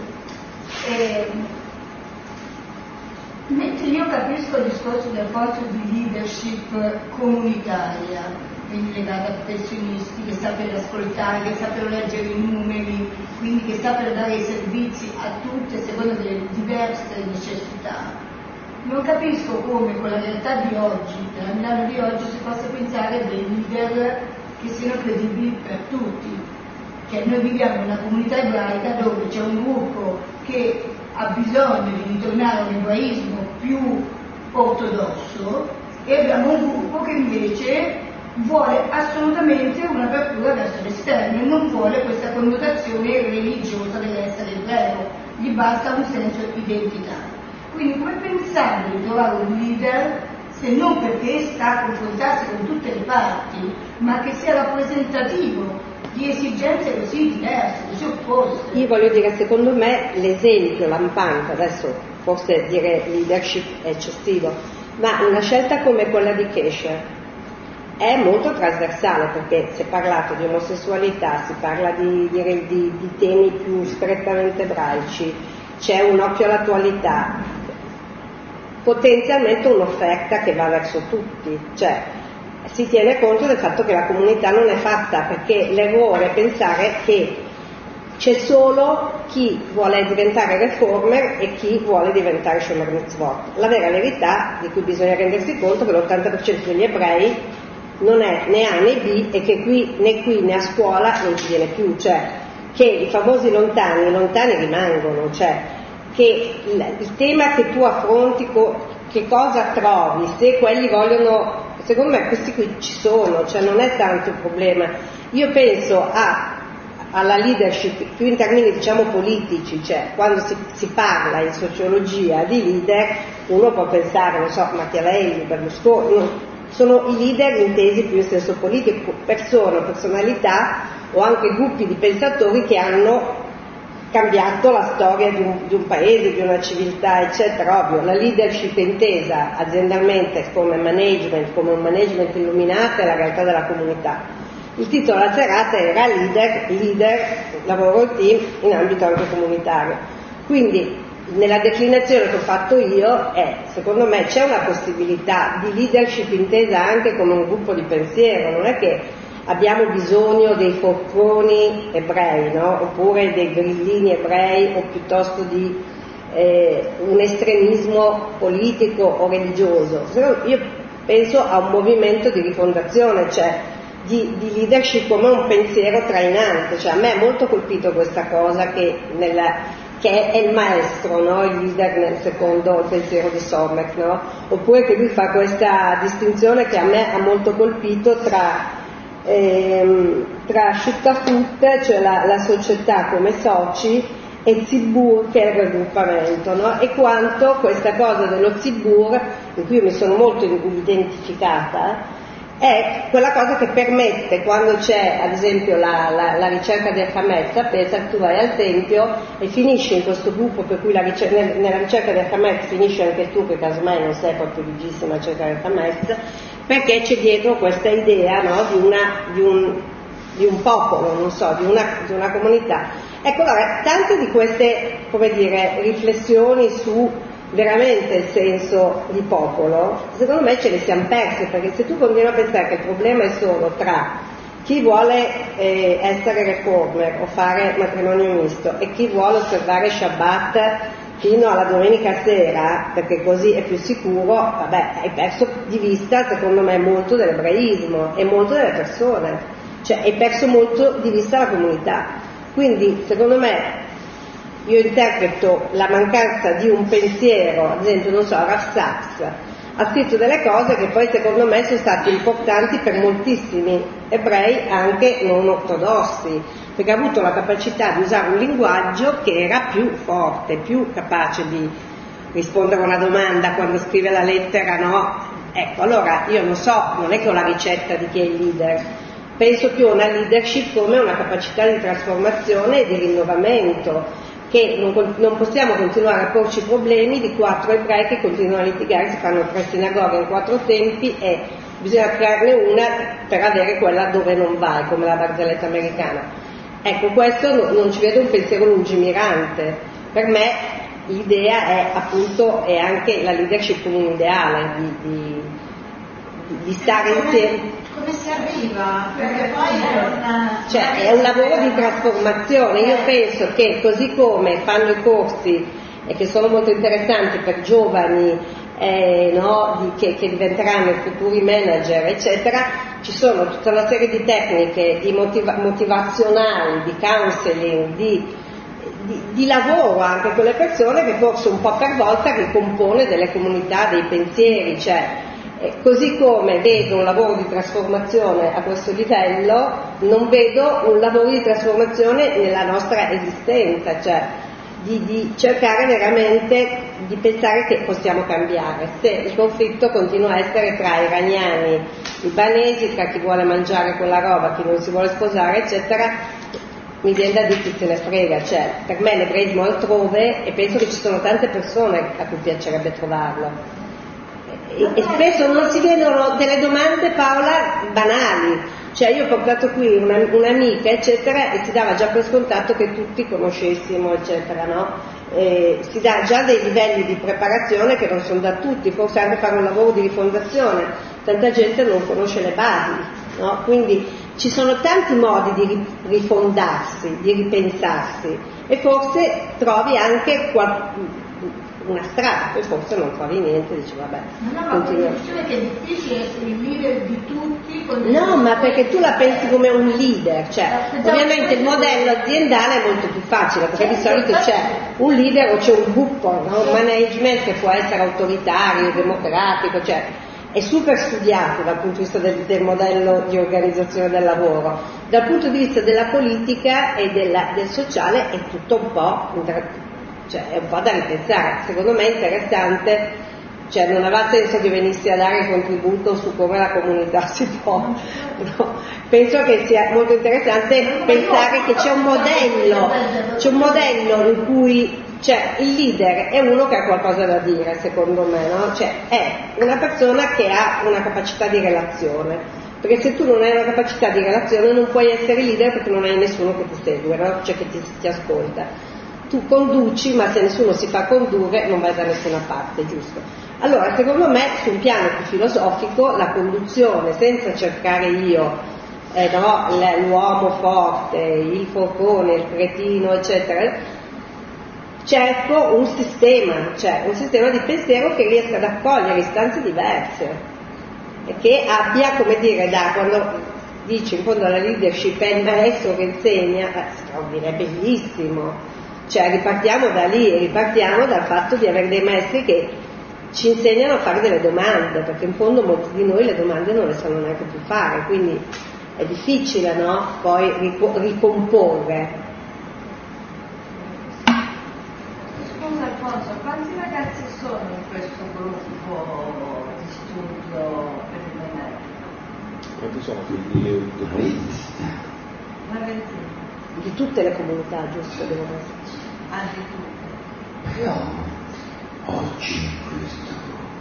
Mentre io capisco il discorso del forza di leadership comunitaria, quindi legata a professionisti che sappiano ascoltare, che sappiano leggere i numeri, quindi che sappiano dare i servizi a tutte a seconda delle diverse necessità, non capisco come con la realtà di oggi, della Milano di oggi, si possa pensare a dei leader che siano credibili per tutti. Cioè noi viviamo in una comunità ebraica dove c'è un gruppo che ha bisogno di ritornare a un ebraismo più ortodosso e abbiamo un gruppo che invece vuole assolutamente un'apertura verso l'esterno e non vuole questa connotazione religiosa dell'essere ebreo, gli basta un senso identitario. Quindi come pensare di trovare un leader se non perché sta a confrontarsi con tutte le parti, ma che sia rappresentativo di esigenze così diverse, così opposte. Io voglio dire, secondo me l'esempio lampante, adesso forse dire leadership è eccessivo, ma una scelta come quella di Kesher è molto trasversale, perché si è parlato di omosessualità, si parla di temi più strettamente ebraici, c'è un occhio all'attualità, potenzialmente un'offerta che va verso tutti, cioè si tiene conto del fatto che la comunità non è fatta, perché l'errore è pensare che c'è solo chi vuole diventare reformer e chi vuole diventare shomer mitzvot. La vera verità, di cui bisogna rendersi conto, è che l'80% degli ebrei non è né A né B, e che qui né a scuola non ci viene più, cioè che i famosi lontani rimangono, cioè che il tema che tu affronti, che cosa trovi, se quelli vogliono, secondo me questi qui ci sono, cioè non è tanto il problema. Io penso alla leadership più in termini diciamo politici, cioè quando si parla in sociologia di leader uno può pensare, non so, Machiavelli, Berlusconi, sono i leader intesi più in senso politico, personalità o anche gruppi di pensatori che hanno cambiato la storia di un paese, di una civiltà, eccetera. Ovvio, la leadership intesa aziendalmente come un management illuminato è la realtà della comunità. Il titolo della serata era leader, lavoro il team in ambito anche comunitario. Quindi nella declinazione che ho fatto io secondo me c'è una possibilità di leadership intesa anche come un gruppo di pensiero, non è che abbiamo bisogno dei forconi ebrei, no? Oppure dei grillini ebrei, o piuttosto di un estremismo politico o religioso. Io penso a un movimento di rifondazione, cioè di leadership come un pensiero trainante, cioè a me è molto colpito questa cosa che è il maestro, no? Il leader secondo il pensiero di Sommer, no? Oppure che lui fa questa distinzione che a me ha molto colpito tra Shuttafut, cioè la società come soci, e Zibur, che è il raggruppamento, no? E quanto questa cosa dello Zibur, in cui io mi sono molto identificata, è quella cosa che permette, quando c'è ad esempio la ricerca del Hametz, pensa che tu vai al Tempio e finisci in questo gruppo, per cui nella ricerca del Hametz finisci anche tu, che casomai non sei proprio ligissima a cercare il Hametz, perché c'è dietro questa idea, no, di un popolo, non so, di una comunità. Ecco, allora, tante di queste, come dire, riflessioni su veramente il senso di popolo, secondo me ce le siamo perse, perché se tu continui a pensare che il problema è solo tra chi vuole essere reformer o fare matrimonio misto e chi vuole osservare Shabbat fino alla domenica sera, perché così è più sicuro, vabbè, hai perso di vista, secondo me, molto dell'ebraismo e molto delle persone, cioè hai perso molto di vista la comunità. Quindi, secondo me, io interpreto la mancanza di un pensiero, ad esempio, non so, Rav Sachs ha scritto delle cose che poi secondo me sono state importanti per moltissimi ebrei anche non ortodossi, perché ha avuto la capacità di usare un linguaggio che era più forte, più capace di rispondere a una domanda quando scrive la lettera, no? Ecco, allora io non so, non è che ho la ricetta di chi è il leader, penso più a una leadership come una capacità di trasformazione e di rinnovamento, che non possiamo continuare a porci problemi di 4 ebrei che continuano a litigare, si fanno 3 sinagoghe in 4 tempi e bisogna crearne una per avere quella dove non vai, come la barzelletta americana. Ecco, questo non ci vedo un pensiero lungimirante. Per me l'idea è appunto, è anche la leadership come un ideale di stare insieme. Come si arriva? Perché poi è un lavoro di trasformazione. Io penso che così come fanno i corsi e che sono molto interessanti per giovani che diventeranno i futuri manager, eccetera, ci sono tutta una serie di tecniche motivazionali, di counseling, di lavoro anche con le persone, che forse un po' per volta ricompone delle comunità, dei pensieri, cioè così come vedo un lavoro di trasformazione a questo livello, non vedo un lavoro di trasformazione nella nostra esistenza, cioè di cercare veramente di pensare che possiamo cambiare. Se il conflitto continua a essere tra iraniani, libanesi, tra chi vuole mangiare quella roba, chi non si vuole sposare, eccetera, mi viene da dire chi se ne frega, cioè per me l'ebraismo è altrove e penso che ci sono tante persone a cui piacerebbe trovarlo. E spesso non si vedono delle domande, Paola, banali. Cioè io ho portato qui un'amica, eccetera, e si dava già per scontato che tutti conoscessimo, eccetera, no? Si dà già dei livelli di preparazione che non sono da tutti, forse anche fare un lavoro di rifondazione, tanta gente non conosce le basi, no? Quindi ci sono tanti modi di rifondarsi, di ripensarsi, e forse trovi anche una strada, poi forse non trovi niente, dici vabbè. No, ma la questione è che è difficile essere il leader di tutti. No, ma perché tu la pensi come un leader, cioè ovviamente il modello aziendale è molto più facile, perché di solito c'è un leader o c'è un gruppo, no? Un management che può essere autoritario, democratico, cioè è super studiato dal punto di vista del modello di organizzazione del lavoro. Dal punto di vista della politica e del sociale è tutto un po', cioè è un po' da ripensare. Secondo me è interessante, cioè non aveva senso che venissi a dare il contributo su come la comunità si può, no? Penso che sia molto interessante pensare che c'è un modello in cui, cioè, il leader è uno che ha qualcosa da dire, secondo me, no? Cioè è una persona che ha una capacità di relazione, perché se tu non hai una capacità di relazione non puoi essere leader, perché non hai nessuno che ti segue, no? Cioè che ti ascolta. Tu conduci, ma se nessuno si fa condurre non vai da nessuna parte, giusto? Allora, secondo me, su un piano più filosofico, la conduzione, senza cercare io, l'uomo forte, il forcone, il cretino, eccetera, cerco un sistema di pensiero che riesca ad accogliere istanze diverse e che abbia, come dire, quando dice in fondo la leadership è il maestro che insegna, è bellissimo. Cioè ripartiamo da lì, ripartiamo dal fatto di avere dei maestri che ci insegnano a fare delle domande, perché in fondo molti di noi le domande non le sanno neanche più fare, quindi è difficile, no? Poi ricomporre. Scusa Alfonso, quanti ragazzi sono in questo gruppo di studio per il benessere? Quanti sono figli? Una ventina. Di tutte le comunità, giusto? Devono esserci. Anche tutte. Però oggi questo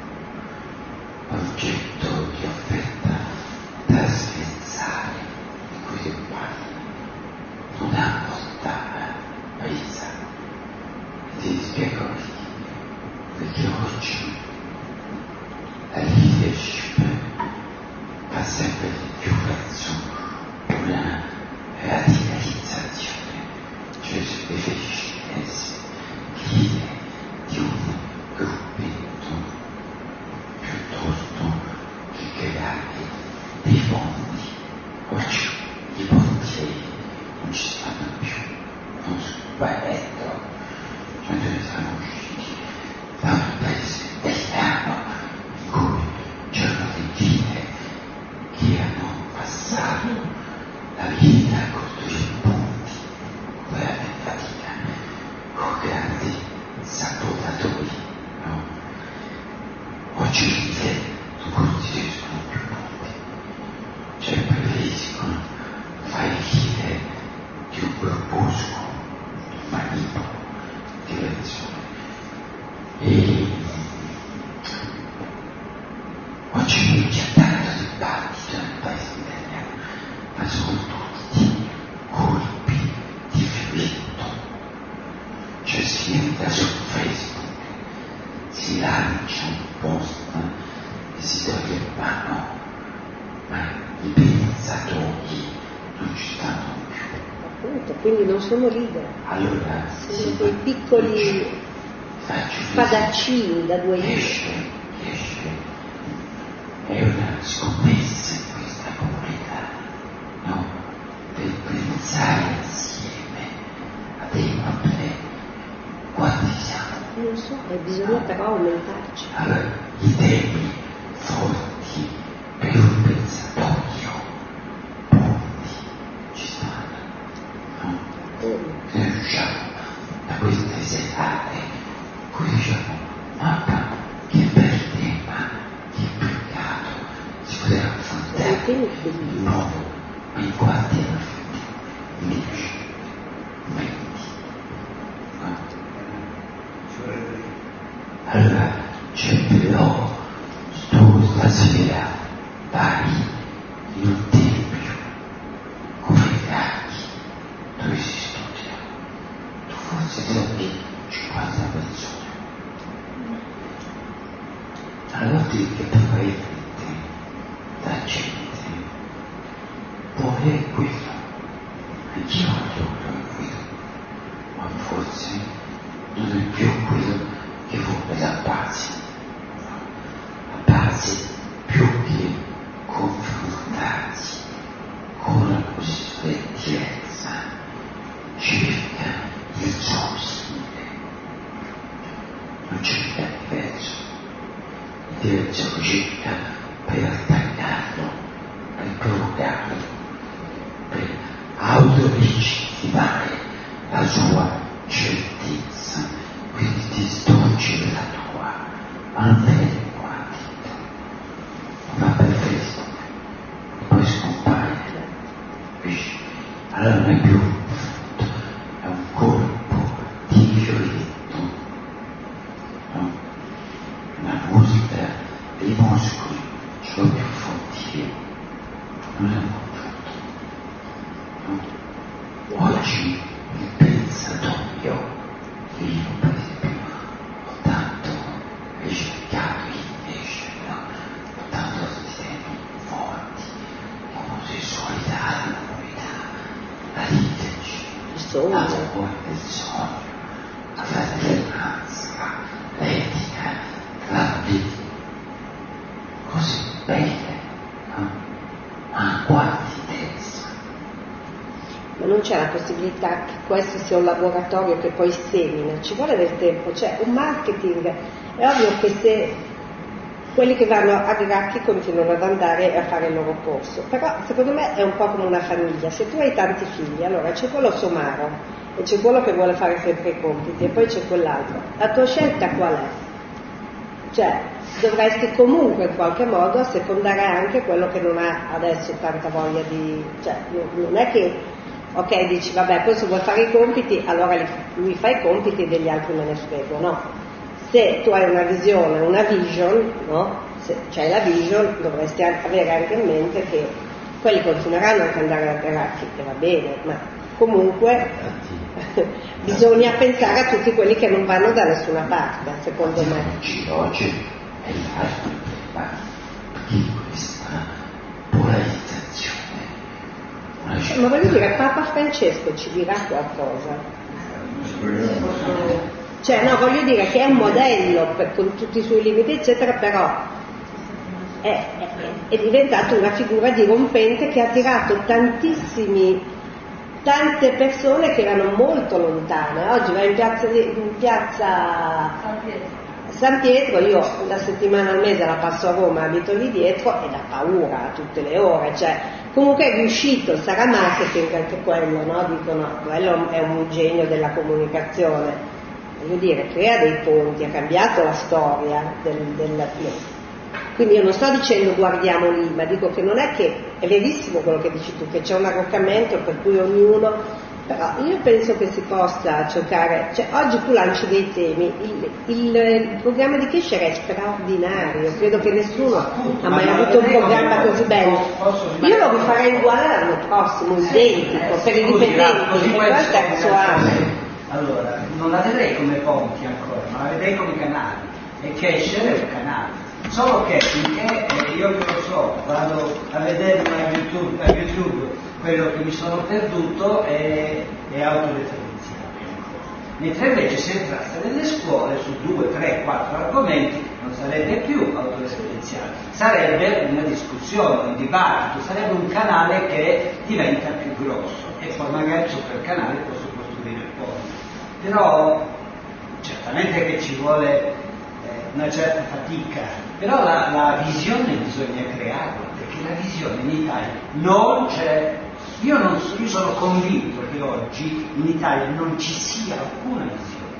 oggetto di offerta trasversale di cui si parla non ha portata a Isa. Ti spiego perché oggi la leadership va sempre di più verso una radicalizzazione, cioè si preferisce essere leader di un gruppetto piuttosto che creare dei fondi. Oggi i fondi non ci stanno più, non si può dentro, cioè noi siamo usciti da un paese italiano in cui c'erano dei leader che hanno passato la vita a costruire ponti con grande fatica, con grandi sabotatori, no? Oggi i leader non costruiscono più ponti, cioè preferiscono fare il leader di un gruppuscolo, di un manipolo di persone. E oggi non c'è tanto dibattito nel paese italiano, ma sono tutti colpi di fiuto. Cioè si entra su Facebook, si lancia un post e si toglie il panno, ma i pensatori non ci stanno più. Appunto, quindi non sono leader. Allora sono dei piccoli spadaccini da 2 euro. Riesce. È una scommessa in questa comunità, no? Per pensare insieme a dei problemi. Quanti siamo? Non so, bisogna però aumentarci. Allora, i temi forti per un pensatorio, ponti, ci stanno, no? Se riusciamo da queste diciamo, manca che perde, ma che peccato si poteva affrontare in modo in quanti anni 10, 20. Allora c'è però tu stasera vai in un tempio come i gatti dove si studia, tu forse trovi 50 persone, allora ti che probabilmente la gente vuole quello, anch'io voglio quello, ma forse non è più quello che vuole la pace più che confrontarsi con la coscienza cerca il suo simile, non cerca il diverso lo cerca per attaccarlo, per provocarlo, per autolegittimare la sua certezza, quindi distruggere la tua, ma non è va per Facebook e poi scompare, capisci? Allora non è più un frutto, è un corpo di fioretto, no? Una musica dei muscoli, ciò più forte, non è un frutto, no? Oggi il pensatorio, io per esempio ho tanto ricercato invece, no? Tanto sistemi forti, l'omosessualità, la novità, la leadership, l'amore del sogno, la fratellanza, l'etica, la vita, così belle, no? Ma quanti testa? Ma non c'è la possibilità che questo sia un laboratorio che poi semina, ci vuole del tempo, cioè un marketing, è ovvio che se quelli che vanno a Gracchi continuano ad andare a fare il loro corso, però secondo me è un po' come una famiglia, se tu hai tanti figli, allora c'è quello somaro e c'è quello che vuole fare sempre i compiti e poi c'è quell'altro, la tua scelta qual è? Cioè dovresti comunque in qualche modo assecondare anche quello che non ha adesso tanta voglia di, cioè non è che ok dici vabbè questo vuole fare i compiti, allora lui fa i compiti e degli altri me ne frego, no? Se tu hai una visione, una vision, no? Se c'hai la vision dovresti avere anche in mente che quelli continueranno anche ad andare a Gracchi, che va bene, ma comunque bisogna pensare a tutti quelli che non vanno da nessuna parte, secondo me. Oggi è l'altro problema di questa polarizzazione. Ma voglio dire, Papa Francesco ci dirà qualcosa. Cioè, no, voglio dire che è un modello con tutti i suoi limiti, eccetera, però è diventato una figura dirompente che ha attirato tante persone che erano molto lontane. Oggi vai in piazza San Pietro, io una settimana al mese la passo a Roma, abito lì dietro e da paura a tutte le ore, cioè comunque è riuscito, sarà marketing anche quello, no? Dicono, quello è un genio della comunicazione. Voglio dire, crea dei ponti, ha cambiato la storia quindi io non sto dicendo guardiamo lì, ma dico che non è che è verissimo quello che dici tu, che c'è un arroccamento per cui ognuno, però io penso che si possa cercare, cioè oggi tu lanci dei temi, il programma di Kesher è straordinario, credo che nessuno ha mai avuto un programma così bello, io lo rifarei uguale l'anno prossimo, identico, per i dipendenti, e poi il terzo anno. Allora, non la vedrei come ponti ancora, ma la vedrei come canali, e Kesher è un canale, solo che finché io che lo so, vado a vedere a YouTube quello che mi sono perduto è autoreferenziale, mentre invece se entrasse nelle scuole su 2, 3, 4 argomenti non sarebbe più autoreferenziale, sarebbe una discussione, un dibattito, sarebbe un canale che diventa più grosso e poi magari su quel canale posso costruire il ponte. Però certamente che ci vuole una certa fatica, però la visione bisogna crearla, perché la visione in Italia non c'è. Io sono convinto che oggi in Italia non ci sia alcuna visione,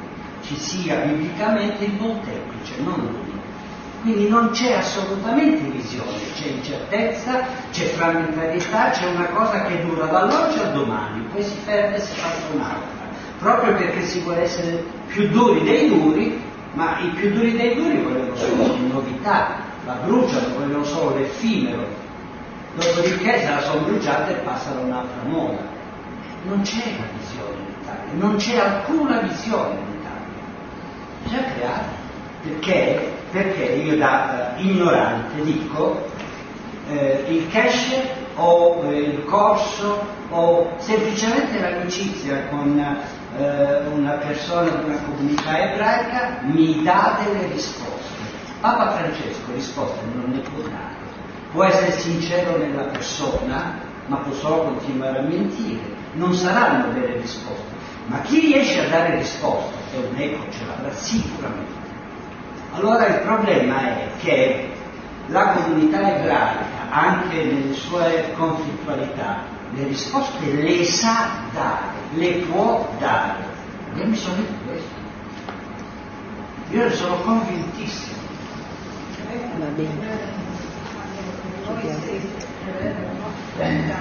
ci sia biblicamente il molteplice, non l'unico. Quindi non c'è assolutamente visione, c'è incertezza, c'è frammentarietà, c'è una cosa che dura dall'oggi al domani, poi si ferma e si passa un'altra, proprio perché si vuole essere più duri dei duri, ma i più duri dei duri volevano solo le novità, la bruciano, volevano solo l'effimero, dopodiché se la sono bruciata e passano un'altra moda. Non c'è la visione in Italia, non c'è alcuna visione in Italia, bisogna creare. Perché io da ignorante dico il cash o il corso o semplicemente l'amicizia con una persona di una comunità ebraica mi dà delle risposte. Papa Francesco risposte non ne può dare, può essere sincero nella persona ma può solo continuare a mentire, non saranno delle risposte, ma chi riesce a dare risposte è un eco, ce l'avrà sicuramente. Allora il problema è che la comunità ebraica, anche nelle sue conflittualità, le risposte le sa dare, le può dare. Io mi sono detto questo. Io ne sono convintissimo. Va bene. Bene.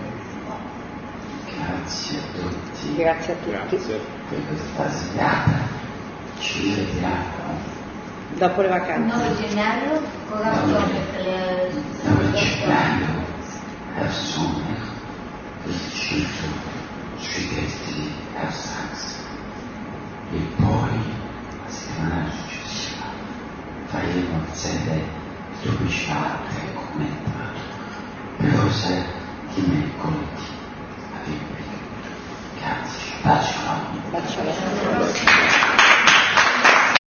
Grazie a tutti. Grazie a tutti. Grazie. Per questa serata. Ci vediamo. Dopo le Il vacanze. 9 gennaio, coraggio per le 9 gennaio persone deciso sui testi di Sachs e poi la settimana successiva faremo sede stupefacente commentato per cose di me collettive.